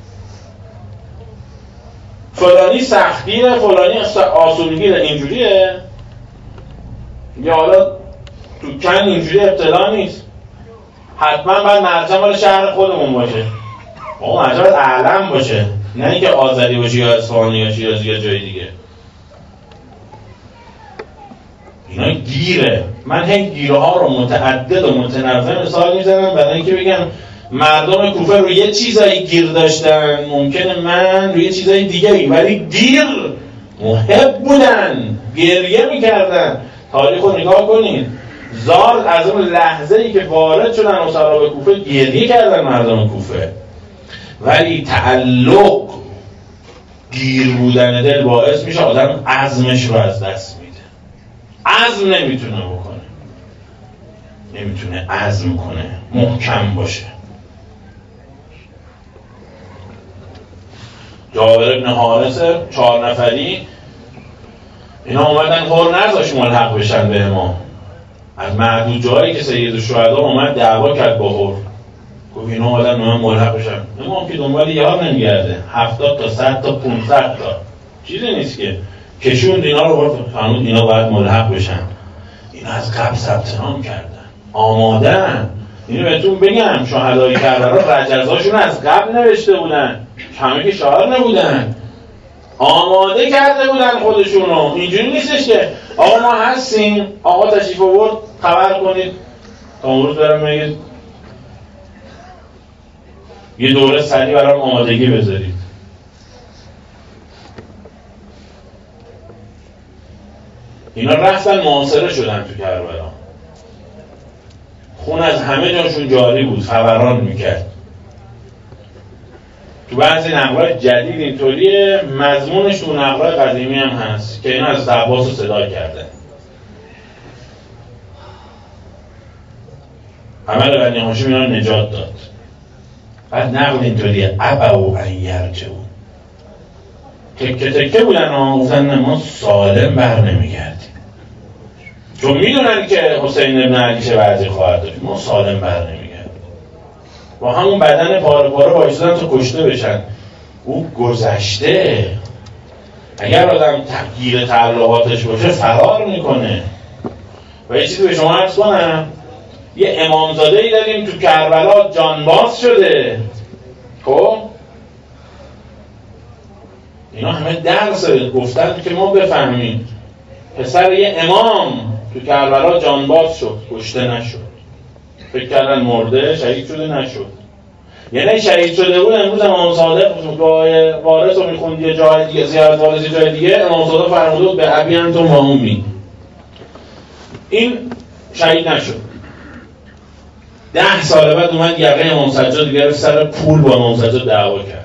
فلانی سختگیره، فلانی آسونگیره. اینجوریه یا حالا تو کن اینجوری ابتلا نیست. حتما باید مرجع مال شهر خودمون باشه. آقا مرجع باید اعلم باشه، نه اینکه آذری باشه یا اصفهانی یا شیرازی یا جای دیگه. اینا گیره. من هی گیره ها رو متعدد و متنوع مثال میزنم برای اینکه بگم مردم کوفه روی یه چیزایی گیر داشتن، ممکنه من روی چیزای دیگه، ولی گیر محب بودن، گریه میکردن. تاریخ رو نگاه کنید. زار از اون لحظه‌ای که وارد شدن اسرا به کوفه گریه کردن مردم کوفه، ولی تعلق، گیر بودن دل باعث میشه آدم عزمش رو از دست میده. عزم نمیتونه بکنه، نمیتونه عزم کنه، محکم باشه. جابر بن حارث 4 نفری اینا اومدن هر نذاش ملحق بشن به امام. از معدود جایی که سید الشهدا اومد دعوا کرد با هر، گفت اینا اومدن به من ملحق بشن. امام که دنبال یار نمیگرده، 70 تا 100 تا 500 تا چیزی نیست که کشوند اینا رو فرمود اینا باید ملحق بشن. اینا از قبل ثبت نام کردن، آمادن. اینو بهتون بگم شهدای کربلا رجزاشون از قبل نوشته بودن، همه که شاعر نبودن، آماده کرده بودن خودشونو. اینجوری نیستش که آقا ما هستیم، آقا تشریف آورد خبر کنید تا امروز برم میگید یه دوره سریع برام آمادگی بذارید. اینا رفتن محاصره شدن تو کربلا. خون از همه جاشون جاری بود، فوران میکرد. تو بعضی نقل‌های جدید اینطوریه، مضمونش تو نقل‌های قدیمی هم هست که اینا از عباس رو صدا کردن. عمل بنی هاشم اینا رو نجات داد. بعد نقل اینطوریه ابوا ان یرجعوا، تکه تکه بودن و گفتن ما سالم بر نمیگردیم، چون میدونن که حسین ابن علی چه وضعی خواهد داشت. ما سالم بر نمیگردیم، با همون بدن پاره پاره وایسادن تا کشته بشن. او گذشته. اگر آدم تغییر تعلقاتش باشه فرار میکنه. و یه چیزی به شما عرض کنم، یه امامزاده‌ای داریم تو کربلا جانباز شده. خب اینا همه درس گفتن که ما بفهمیم. پسر یه امام تو کربلا جانباز شد، کشته نشد. فکر کردن مرده، شهید شده، نشد. یعنی شهید شده بود. امروز امام صادق وارث رو میخوند یه جای دیگه، زیارت وارث یه جای دیگه، امام صادق فرموده بود به ابی انتم و امی. این شهید نشد. 10 سال بعد اومد یقه امام سجاد گرفت، سر پول با امام سجاد دعوا کرد.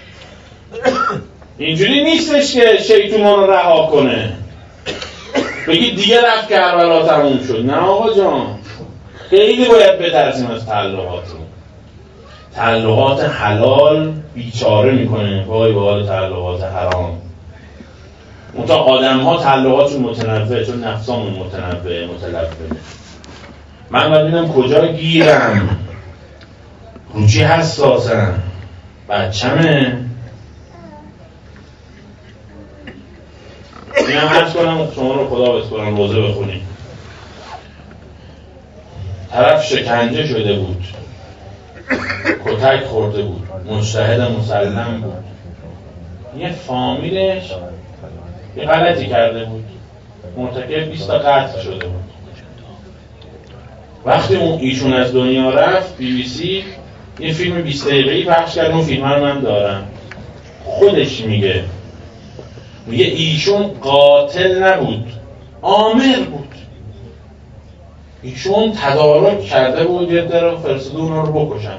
اینجوری نیستش که شیطان رو رها کنه بگید دیگه رفت کربلا تموم شد. نه آقا جان، خیلی باید بترسیم از تعلقاتمون. تعلقات حلال بیچاره میکنه وای به حال تعلقات حرام. منتها آدم ها تعلقاتشون متنوعه، چون نفسامون متنوعه، متلونه. من باید ببینم کجا گیرم، رو چی حساسم، بچمه. اینم عرض کنم شما رو خدا بسپارم روزه بخونید. طرف شکنجه شده بود، کتک خورده بود، مجتهد مسلم بود. یه فامیلش یه غلطی کرده بود، مرتکب 20 تا قتل شده بود. وقتی ایشون از دنیا رفت، BBC یه فیلم 20 دقیقه‌ای پخش کرد. اون فیلم رو من دارم. خودش میگه ایشون قاتل نبود، آمر بود. ایشون تدارک کرده بود یه در فرستاده اونا رو بکشن.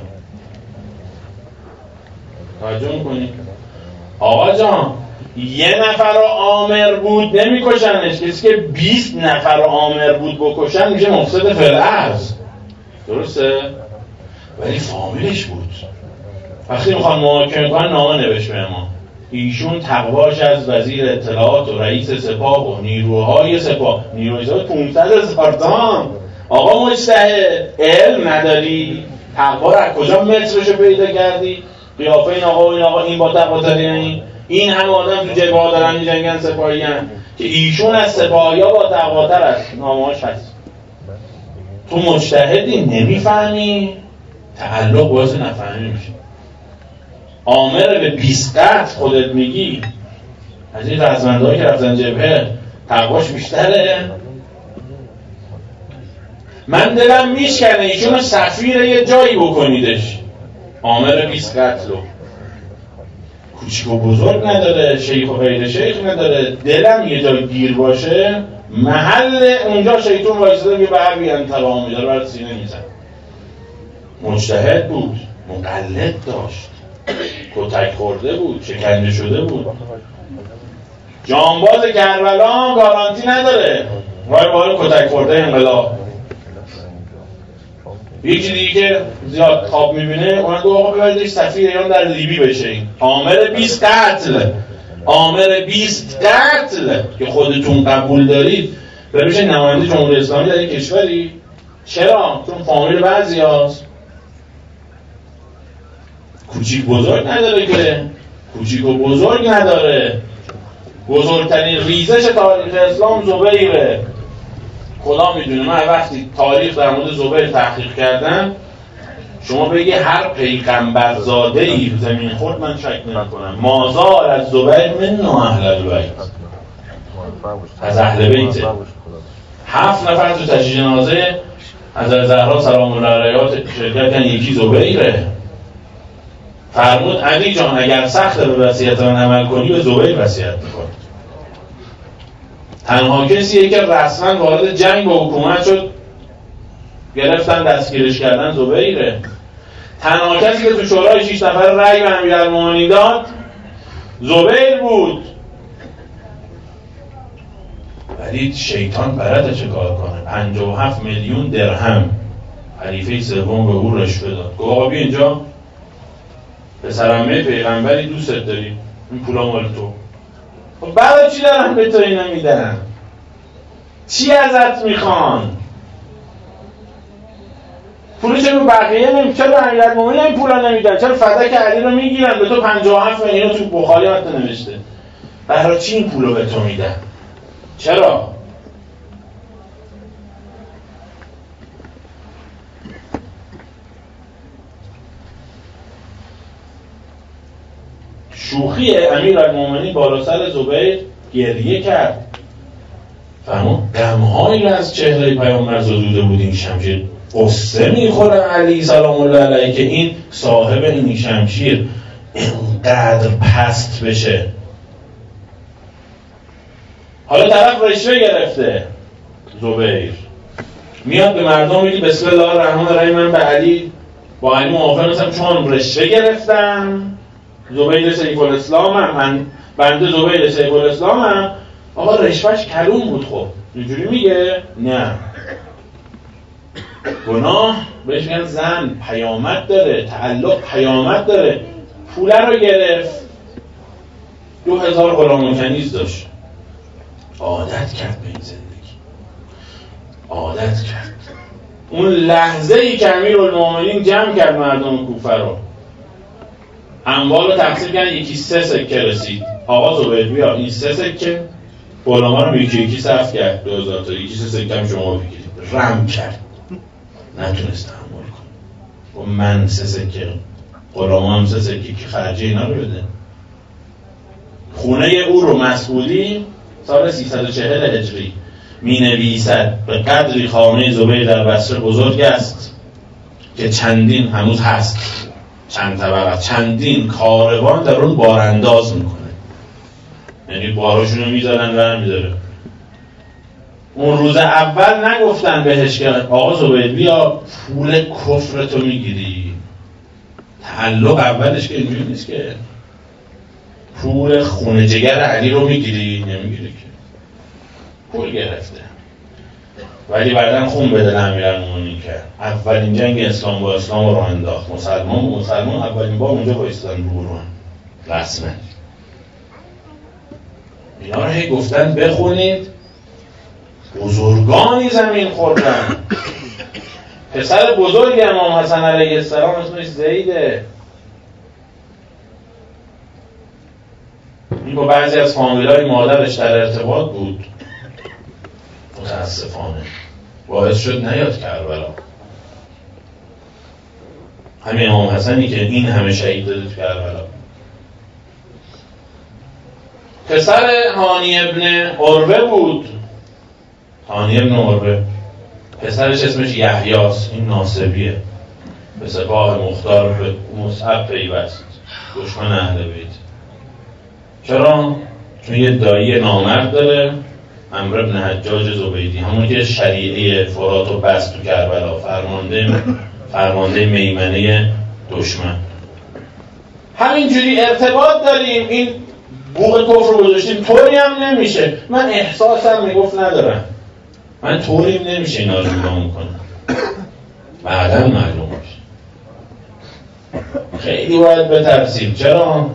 توجه میکنید؟ آقا جان، یه نفر رو آمر بود نمیکشنش، کسی که 20 نفر رو آمر بود بکشن میشه مفسد فی‌الارض. درسته؟ ولی فامیلش بود. وقتی میخوان محاکمه کنن نامه نوشت به ما، ایشون تقواش از وزیر اطلاعات و رئیس سپاه و نیروهای سپاه، نیروهای سپاه 500,000 تومان. آقا مجتهد، علم نداری؟ تقوا رو از کجا مترشو پیدا کردی؟ قیافه این آقا این با تقوا ترین، این همه آدم تو جبهه دارن می‌جنگن سپاهیان که ایشون از سپاهیا با تقواتر است. نامه‌اش هست. تو مجتهدی نمیفهمی؟ تعلق باعث نفهمی میشه. آمر به 20 قتل خودت میگی، از این رزمندهایی که رفتن جبهه تقواش بیشتره؟ من دلم میشکنه ایشون رو سفیر یه جایی بکنیدش. آمر 20 قتل رو کوچیک و بزرگ نداره، شیخ و غیر شیخ نداره، دلم یه جای گیر باشه، محل اونجا شیطون وایساده که به هر بی انتقام میداره برای سینه میزن. مجتهد بود، مقلد داشت، کتک خورده بود، شکنجه شده بود. جانباز کربلا گارانتی نداره، وای کتک خورده انقلاب. یکی دیگه که زیاد خواب میبینه اون دو آقا ببریدش سفیر ایران در لیبی بشه. این آمر 20 قتل، آمر 20 قتل که خودتون قبول دارید بمیشه نماینده جمهوری اسلامی در یک کشوری. چرا؟ چون فامیل بعضی هاست. کوچیک بزرگ نداره که، کوچیک و بزرگ نداره. بزرگترین ریزش تاریخ اسلام زبیره. خدا میدونه. من وقتی تاریخ در مورد زبیر تحقیق کردم، شما بگی هر پیغمبر زاده ای زمین خورد من شک نمی‌کنم. مازال از زبیر من اهل البیت، از اهل بیت. 7 نفر تو تشییع جنازه از زهرا سلام الله علیها شرکت کردن، یکی زبیره. فرمود علی جان اگر سخت به وصیت من عمل کنی به زبیر وصیت می‌کنی. تنها کسیه که رسما وارد جنگ با حکومت شد، گرفتن دستگیرش کردن، زبیره. تنها کسی که تو شورای 6 نفر رأی به امیرالمومنین داد زبیر بود. ولی شیطان بلده چه کار کنه. 57 میلیون درهم خلیفه سوم به او رشوه داد. گفت آقا بیا اینجا، پسرعمه پیغمبری دوست داری، این پولا مال تو. خب برای چی دارن به تو اینا میدن؟ چی ازت میخوان؟ پولش رو بقیه نمیدن. چرا به امیرالمومنین این پولا نمیدن؟ چرا فدک علی رو میگیرن به تو 57 میلیون تو بخاری حتی نوشته؟ برای چی این پولو به تو میدن؟ چرا؟ شوخی امیرالمومنین بالا سر زبیر گریه کرد. فهمون غم‌هایی از چهره پیامبر زدوده بود. این شمشیر قصه میخوره علی سلام الله علیه که این صاحب این شمشیر اینقدر پست بشه. حالا طرف رشوه گرفته، زبیر میاد به مردم میگه بسم الله الرحمن الرحیم من به علی با علی موافق نیستم چون رشوه گرفتم. زبیر سیف الاسلامم، من بنده زبیر سیف الاسلامم. آقا رشوهش کلون بود. خب اینجوری میگه نه، گناه بهش میگن زن پیامد داره، تعلق پیامد داره. پوله رو گرفت، 2000 غلام و کنیز داشت. عادت کرد به این زندگی، عادت کرد. اون لحظه ای که امیرالمومنین جمع کرد مردم کوفه رو، اموال رو تقسیم کردن، یکی 3 سکه رسید. آقا زبیر بیا این 3 سکه غلاما رو یکی صرف کرد، 2000 تا، یکی 3 سکه هم شما بگیرید. رم کرد، نتونست تحمل کنه. و من 3 سکه، غلاما هم 3 سکه که خرجه اینا رو بده. خونه او رو مسئولی سال 340 هجری می نویسد به قدری خانه زبیر در بصره بزرگ است که چندین هنوز هست، چند طبقه، چندین کاروان در اون بارانداز میکنه، یعنی باراشون رو میذارن و میذاره. اون روز اول نگفتن بهش که آقا زبیر بیا پول کفرتو میگیری. تعلق اولش که اینجوری نیست که پول خون جگر علی رو میگیری، نمیگیری که پول گرفته، ولی بعدن خون به دل امیرالمومنین کرد. اولین جنگ اسلام با اسلام رو راه انداخت. مسلمان اولین بار اونجا بایستادن رو بروان رسما. اینا رو هی گفتن بخونید. بزرگانی زمین خوردن. پسر بزرگ امام حسن علیه السلام اسمش زیده. این با بعضی از فامیلای مادرش در ارتباط بود، متاسفانه باعث شد نیاد کربلا. همین امام حسنی که این همه شهید داده تو کربلا. پسر هانی ابن عروه بود. هانی ابن عروه پسرش اسمش یحیاست. این ناصبیه، به سپاه مختار به مصعب پیوست، دشمن اهل بیت. چرا؟ چون یه دایی نامرد داره، عمرو بن حجاج زبیدی، همون که شریعه فرات و بست تو کربلا، فرمانده میمنه دشمن. همینجوری ارتباط داریم. این بوق کفر رو گذاشتیم، طوری هم نمیشه. من احساسم میگفت ندارم، من طوریم نمیشه اینا رو نگاه میکنم، بعدا معلوم میشه. خیلی باید بترسیم. چرا؟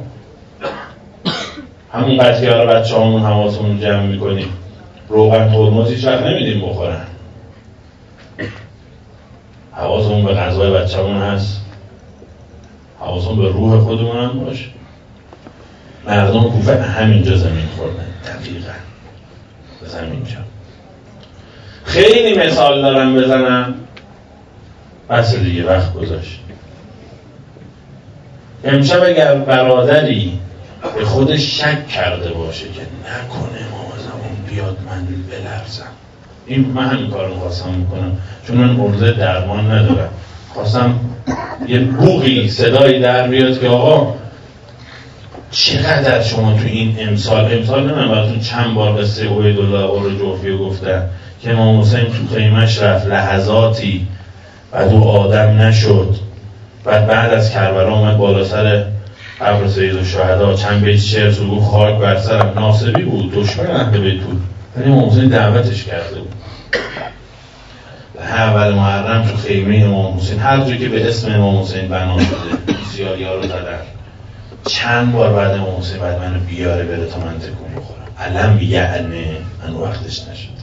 همون قطعیار بچه همون حواسمون جمع میکنیم، روغن ترمز هیچ وقت نمیدیم بخورن، حواسمون به غذای بچه همون هست، حواسمون به روح خودمون هم باشه. مردم کوفه همینجا زمین خوردن، دقیقا به زمینجا. خیلی مثال دارم بزنم، بس دیگه وقت گذاشت. امشب اگر برادری به خودش شک کرده باشه که نکنه امام زمان بیاد من بلرزم، این من همین کار رو خواستم میکنم، چون من عرضه درمان ندارم. خواستم یه بوغی صدایی در بیاد که آقا چقدر شما تو این امسال نمیم براتون چند بار قصه عبیدالله الجوفی گفتن که امام حسین تو خیمش رفت لحظاتی بعد او آدم نشد، بعد از کربلا اومد بالا سر قبر سید الشهدا چند بیت شعر سرود، خاک بر سرم. ناصبی بود، دشمن اهل بیت بود، ولی امام حسین دعوتش کرده بود. اول محرم تو خیمه امام حسین، هر جایی که به اسم امام حسین بنا شده سیاه‌ها رو زدن. چند بار بعد امام حسین بعد منو بیاره بره تا من تکون بخورم. علم یعنی من وقتش نشد.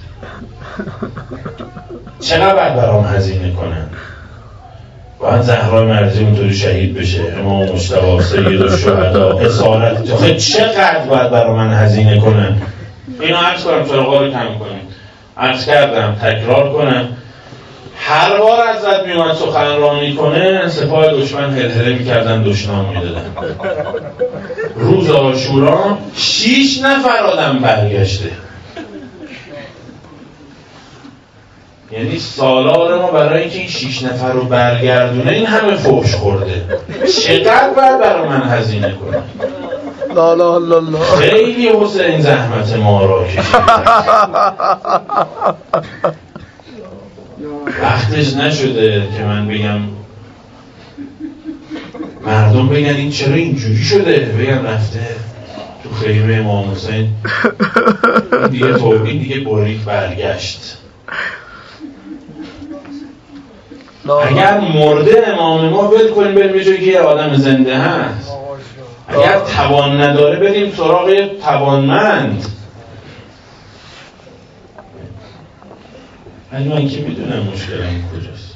چقدر باید برام هزینه کنن؟ باید زهرا مرضی اونطوری شهید بشه، امام مجتبی سید الشهدا اصالت، چقدر باید برای من هزینه کنن؟ اینو عرض کنم، چراغا رو کم کنیم. عرض کردم، تکرار کنم، هر بار حضرت میومد سخنرانی کنه سپاه دشمن هلهله میکردن، دشنام میدادن. روز عاشورا 6 نفر آدم برگشته، یعنی سالار ما برای اینکه این 6 نفر رو برگردونه این همه فحش خورده. چقدر باید برای من هزینه کنه؟ لا لا لا لا. خیلی حسین زحمت ما را کشید. وقتش نشده که من بگم مردم بگن این چرا اینجوری شده، بگم رفته تو خیمه امام حسین این دیگه برید برگشت. اگر مرده امام ما ول کنیم بریم یه جایی که یه آدم زنده هست، اگر توان نداره بریم سراغ توانمند. من که میدونم مشکلم کجاست.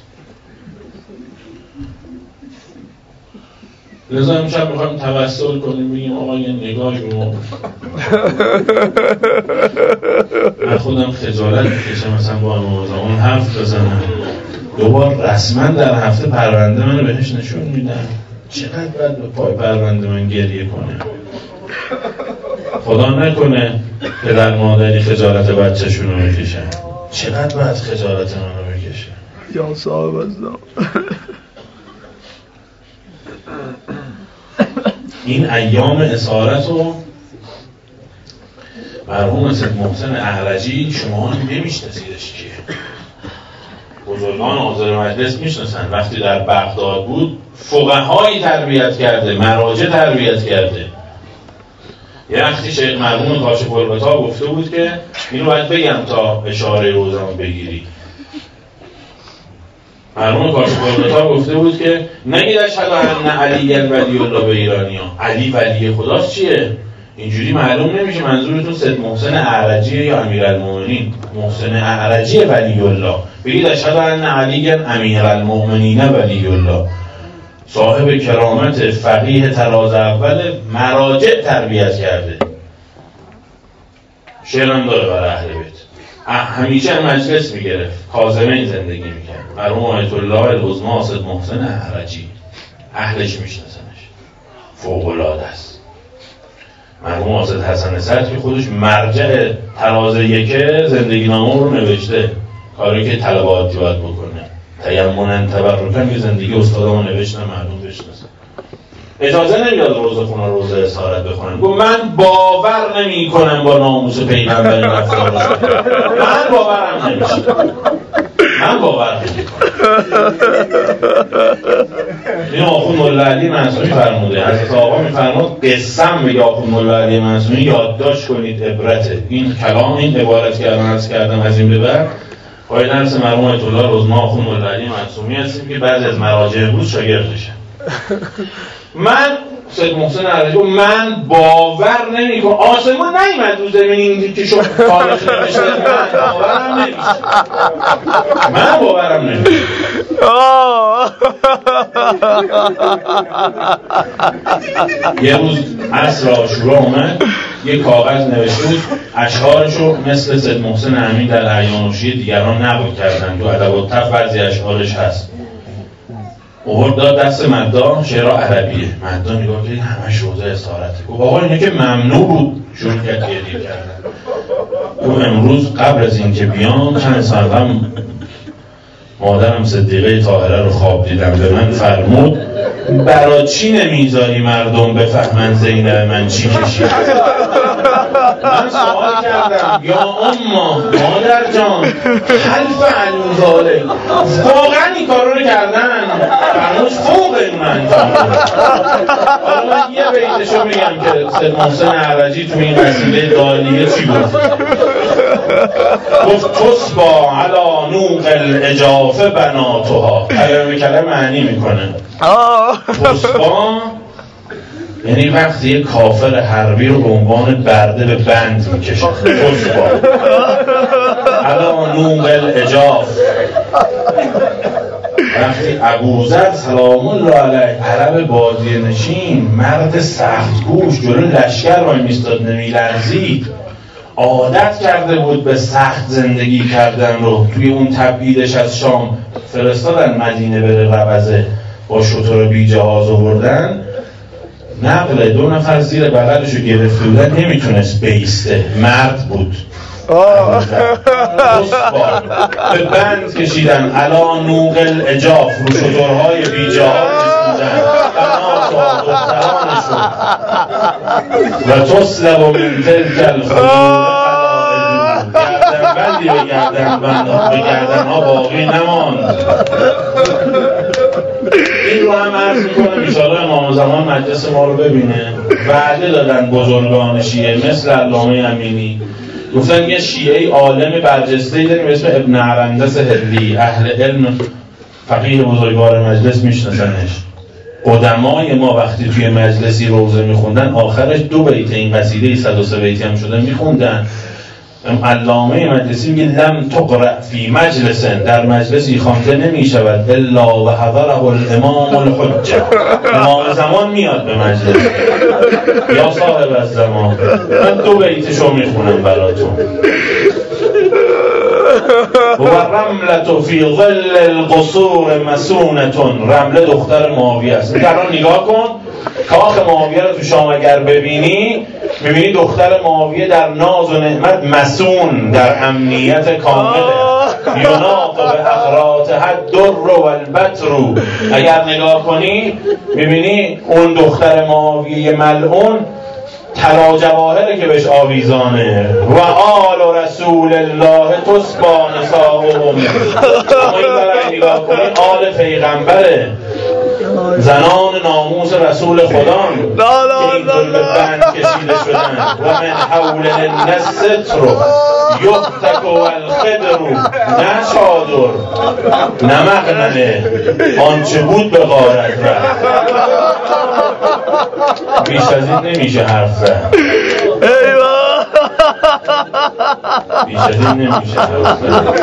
لذا امشب میخوایم توسل کنیم، بگیم آقا یه نگاهی رو من خودم خجالت میکشم مثلا با امام زمان حرف بزنم، دوبار رسما در هفته پرونده منو بهش نشون میدم. چقدر باید به پای پرونده من گریه کنه؟ خدا نکنه پدر مادری خجالت بچه‌شون رو میکشن. چقدر باید خجالت منو بکشه؟ یا صاحب ازدام. این ایام اسارت رو مرحوم سید محسن اعرجی شما نمیشناسیدش کیه؟ بزرگان حاضر مجلس میشناسن. وقتی در بغداد بود فقهایی تربیت کرده، مراجع تربیت کرده. یه وقتی شیخ مرحوم کاشف الغطا گفته بود که اینو باید بگم تا اشاره روزمو بگیری. مرحوم کاشف الغطا گفته بود که نگید اشهد ان علی ولی الله به ایرانیا. علی ولی خداست چیه؟ اینجوری معلوم نمیشه منظورتون سید محسن اعرجی یا امیرالمومنین. محسن اعرجی ولی الله. بگید اشهد ان علی امیرالمومنین ولی الله. صاحب کرامت، فقیه طراز اول، مراجع تربیت کرده. شعرم داره برای اهل بیت. همیشه مجلس میگرفت، کاظمین زندگی میکرد. مرحوم آیت الله العظما سید محسن اعرجی، اهلش میشناسنش، فوق العاده است. مرحوم سید حسن صدر که خودش مرجع طراز یکه زندگی نامه رو نوشته، کاری که طلبات باید بکنه. تیمون تبرکن که زندگی استادمو نوشتن مردم بشناسن. اجازه نمیداد روزخونه روز اسارت بخونن. گفت من باور نمی کنم با ناموس پیغمبر رفتار رو. من باورم نمیشه. من باور نمی کنم. این آخوند مولا علی معصومی فرموده. حضرت آقا میفرمود قسم به آخوند مولا علی معصومی یادداشت کنید عبرته. این کلام، این عبارت که الان عرض کردم از این به بعد پای درس مرحوم آیت الله العظما آخوند مولا علی معصومی هستیم که بعضی از مراجع امروز شاگردشن. من سید محسن اعرجی من باور نمی‌کنم آسمون نیامد رو زمین این که شما تاریخ نوشته. من باورم نمیشه. یه روز عصر عاشورا اومد، یه کاغذ نوشته بود اشعارشو مثل سید محسن امین در احیانوشی دیگران نقل کردن. تو ادب الطف بعضی اشعارش هست. اوورد داد دست مدا، شعرها عربیه. مدا نگاه کنید همش روزه اسارته. گفت آقا اینه که ممنوع بود شروع کرد گریه کردن. گفت امروز قبل از این که بیام چند سال قبل مادرم صدیقه طاهره رو خواب دیدم، به من فرمود برای چی نمیذاری مردم بفهمن زینب من چی کشید؟ من سوال کردم یا اما مادر جان هل فعلوا ذلک، واقعا این کارو رو کردن؟ فرمود فوق این من انجام دادن. حالا من یه بیتشو میگم که سید محسن اعرجی تو این قصیده دالیه چی گفت. گفت تصبا علی نوق الاجاف بناتها. کلمه کلمه معنی میکنه. تصبا یعنی وقتی یک کافر حربی رو به عنوان برده به بند میکشه. تصبا علی نوق الاجاف. وقتی ابوذر سلام الله علیه عرب بادیه نشین، مرد سخت گوش، جلو لشکر وای میستاد نمیلرزید، عادت کرده بود به سخت زندگی کردن رو. توی اون تبعیدش از شام فرستادن مدینه بره ربزه، با شتر بی جهاز آوردن. نقل 2 نفر زیر بغلشو گرفته بودن، نمیتونست بیسته، مرد بود. به بند کشیدن علا نوق الاجاف، رو شترهای بی جهاز کشیدن بناتها دخترانشون و تصلب من تلک الخدود گردن بندی به گردن ها باقی نماند. این رو هم عرض میکنم ایشالا امام زمان مجلس ما رو ببینه. وعده دادن بزرگان شیعه مثل علامه امینی، گفتن یه شیعه عالم برجسته‌ای داریم اسم ابن عرندس هلی، اهل علم فقیه بزرگوار مجلس میشناسنش. قدمای ما وقتی توی مجلسی روزه میخوندن آخرش 2 بیت این قصیده 103 بیتی هم شده میخوندن. علامه مجلسی میگه لم تقرأ فی مجلس، در مجلسی خوانده نمیشود الا و حضره الامام الحجه، امام زمان میاد به مجلس. یا صاحب الزمان من 2 بیتشو میخونم براتون. و رملة فی ظل القصور مسونتون. رمله دختر معاویه است. الان نگاه کن کاخ معاویه رو تو شام اگر ببینی میبینی دختر معاویه در ناز و نعمت مسون، در امنیت کامله. یناط به اخراتها الدر و البتر. اگر نگاه کنی میبینی اون دختر معاویه ملعون طلا جواهره که بهش آویزانه. و آل رسول الله تسبا نساؤهم. اما این برای نگاه کنی آل پیغمبره، زنان ناموس رسول خدان که اینطور به بند کشیده شدن. و من حولهن الستر یفتک والخدر. نه چادر نه مقننه، آنچه بود به غارت رفت. بیش از این نمیشه حرف زد. بیش از این نمیشه حرف زد.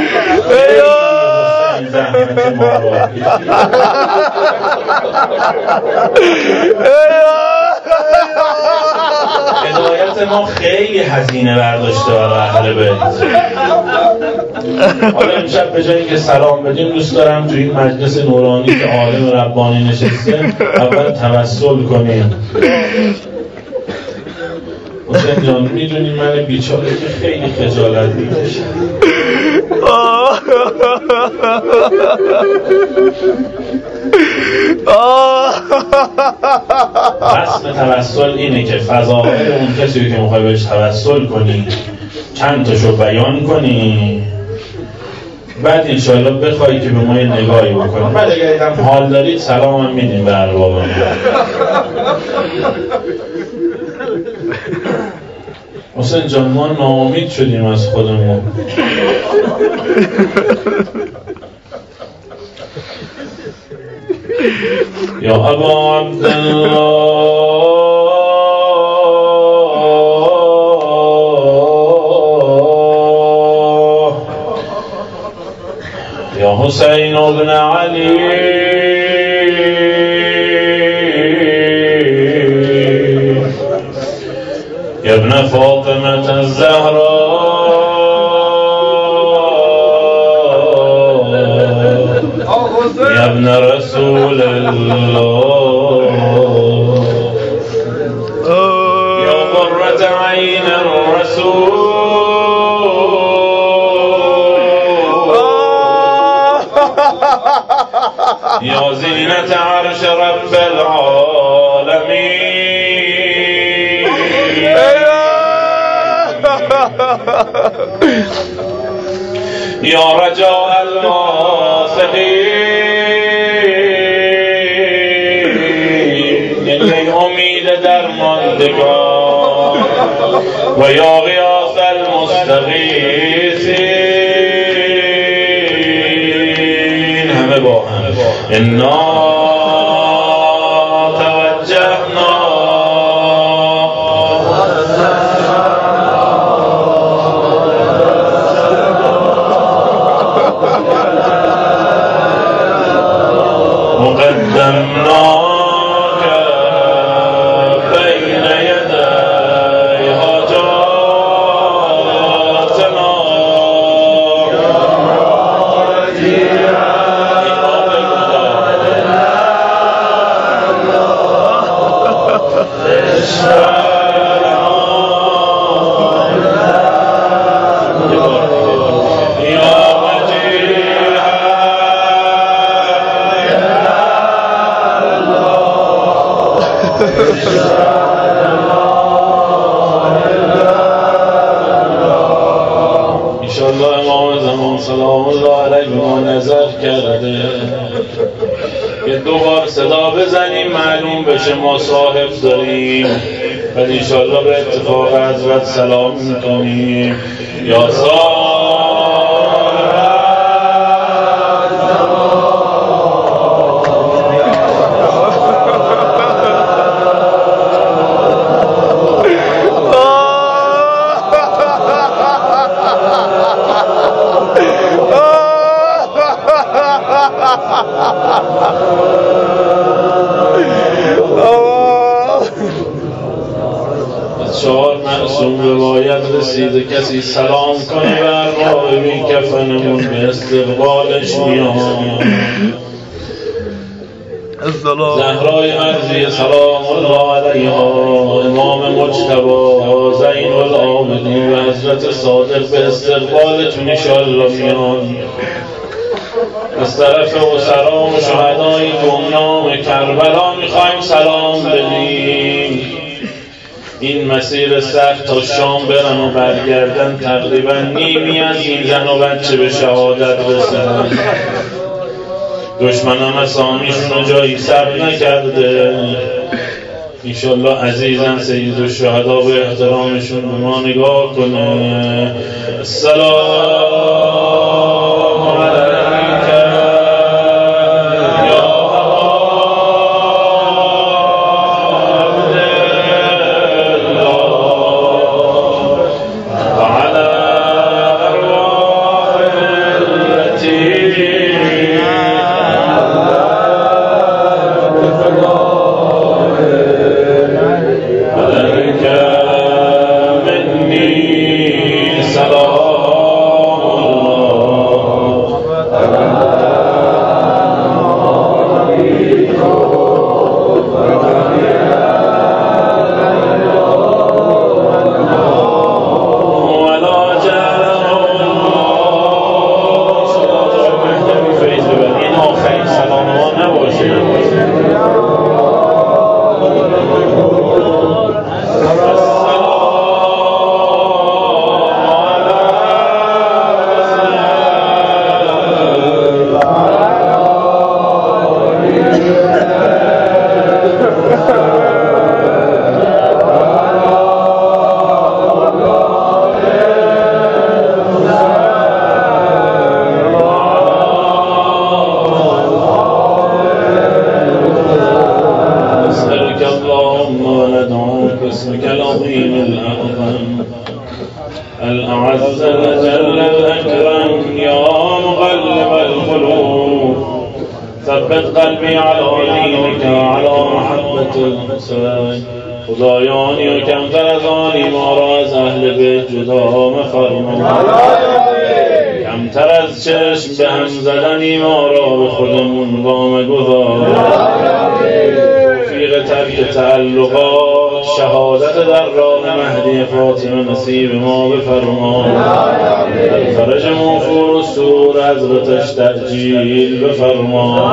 زحمت ما رو هدایت ما خیلی هزینه برداشته برای اهل بیت. حالا امشب به جایی که سلام بدیم دوست دارم تو این مجلس نورانی که عالم ربانی نشسته اول توسل کنیم. حسین جان میدونی من بیچاره که خیلی خجالت میکشم. رسم توسل اینه که فضائل اون کسی که میخوای بهش توسل کنی چند تاشو بیان کنی، بعد انشاءالله بخوایی که به ما یه نگاهی بکنی. بعد اگر هم حال دارید سلام هم میدیم به اربابم. حسین جان ما ناامید شدیم از خودمون. یا ابا عبدالله یا حسین ابن علی یا ابن فاطمة الزهراء یا ابن رسول الله یا قرة عین الرسول یا زینة عرش رب العالمین یا رجاء الواثقین، یعنی امید درماندگان. و یا غیاث المستغیثین، همه با هم. انا توجهنا مقدمناك بين يدي حاجاتنا انشاءالله امام زمان سلام الله علیه ما نظر کرده که دوبار صدا بزنیم معلوم بشه ما صاحب داریم. بعد انشاءالله به اتفاق حضرت سلام میکنیم. یا صاحب چهار معصوم روایت رسیده کسی سلام کنه بر ما ببین کفنمون به استقبالش میان. زهرای مرضی سلام الله علیها، امام مجتبی زین العابدین و حضرت صادق به استقبالتون انشاءالله میان. از طرف اسرا و شهدای گمنام کربلا میخوایم سلام بدیم. این مسیر سخت تا شام برن و برگردن تقریبا نیمی از این زن و بچه به شهادت رسن. دشمنان اسامیشون رو جایی ثبت نکرده. انشالله عزیزم سید الشهدا به احترامشون به ما نگاه کنه. السلام علیک یا عبدالله و علی ارواح التي اسمك العظيم الأعظم الأعز الأجل الأكرم يا مقلب القلوب ثبت قلبي على دينك على محبة الحسين. خدایانی و کمتر از آنی ما را از اهل بیت جدا مفرما، کمتر از چشم به هم زدنی ما را به خودمون وامگذار. توفیق ترک تعلقات شهادت در راه مهدی فاطمه نصیب ما بفرما. فرج موفور السرور حضرتش تأجیل بفرما.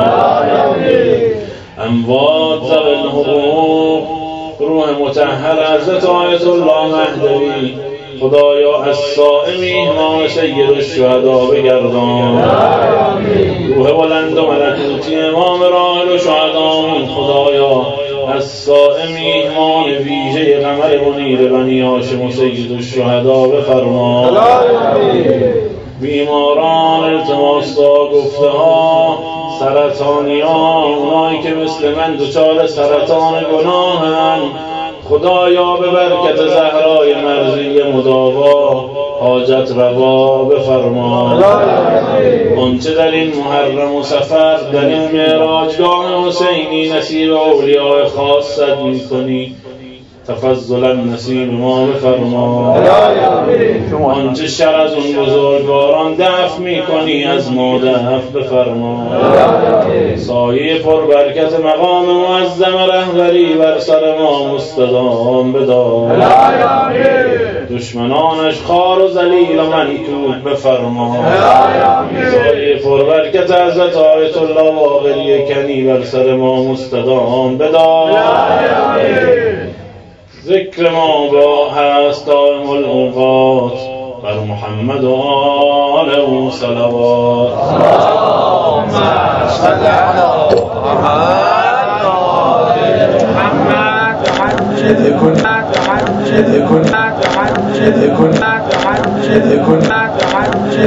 اموات ذوی الحقوق روح مطهر حضرت آیت الله مهدوی خدایا از صائم ایمان سید الشهدا بگردان. روح بلند و ملکوتی امام راحل و شهدامون خدایا از صائم ایمان ویژه قمر منیر بنی هاشم و سید الشهدا بفرما. بیماران التماس تا گفته ها، سرطانیان، اونایی که مثل من دچار سرطان گناهن، خدایا به برکت زهرای مرضی مداوا حاجت روا بفرما. آنچه در این محرم و سفر در این معراجگاه حسینی نصیب اولیاء خاصت میکنی، تفضلا نصیب ما بفرما. آنچه شر از اون بزرگواران دفع میکنی از ما دفع بفرما. سایه پربرکت مقام معظم رهبری بر سر ما مستدام بدار. دشمنانش خار و ذلیل و منکوب بفرما. سایه پربرکت حضرت آیت الله واقعی کنی بر سر ما مستدام بدار. ذکر ما با هست دائم الاوقات بر محمد و آله و صلوات. اللهم صل علی محمد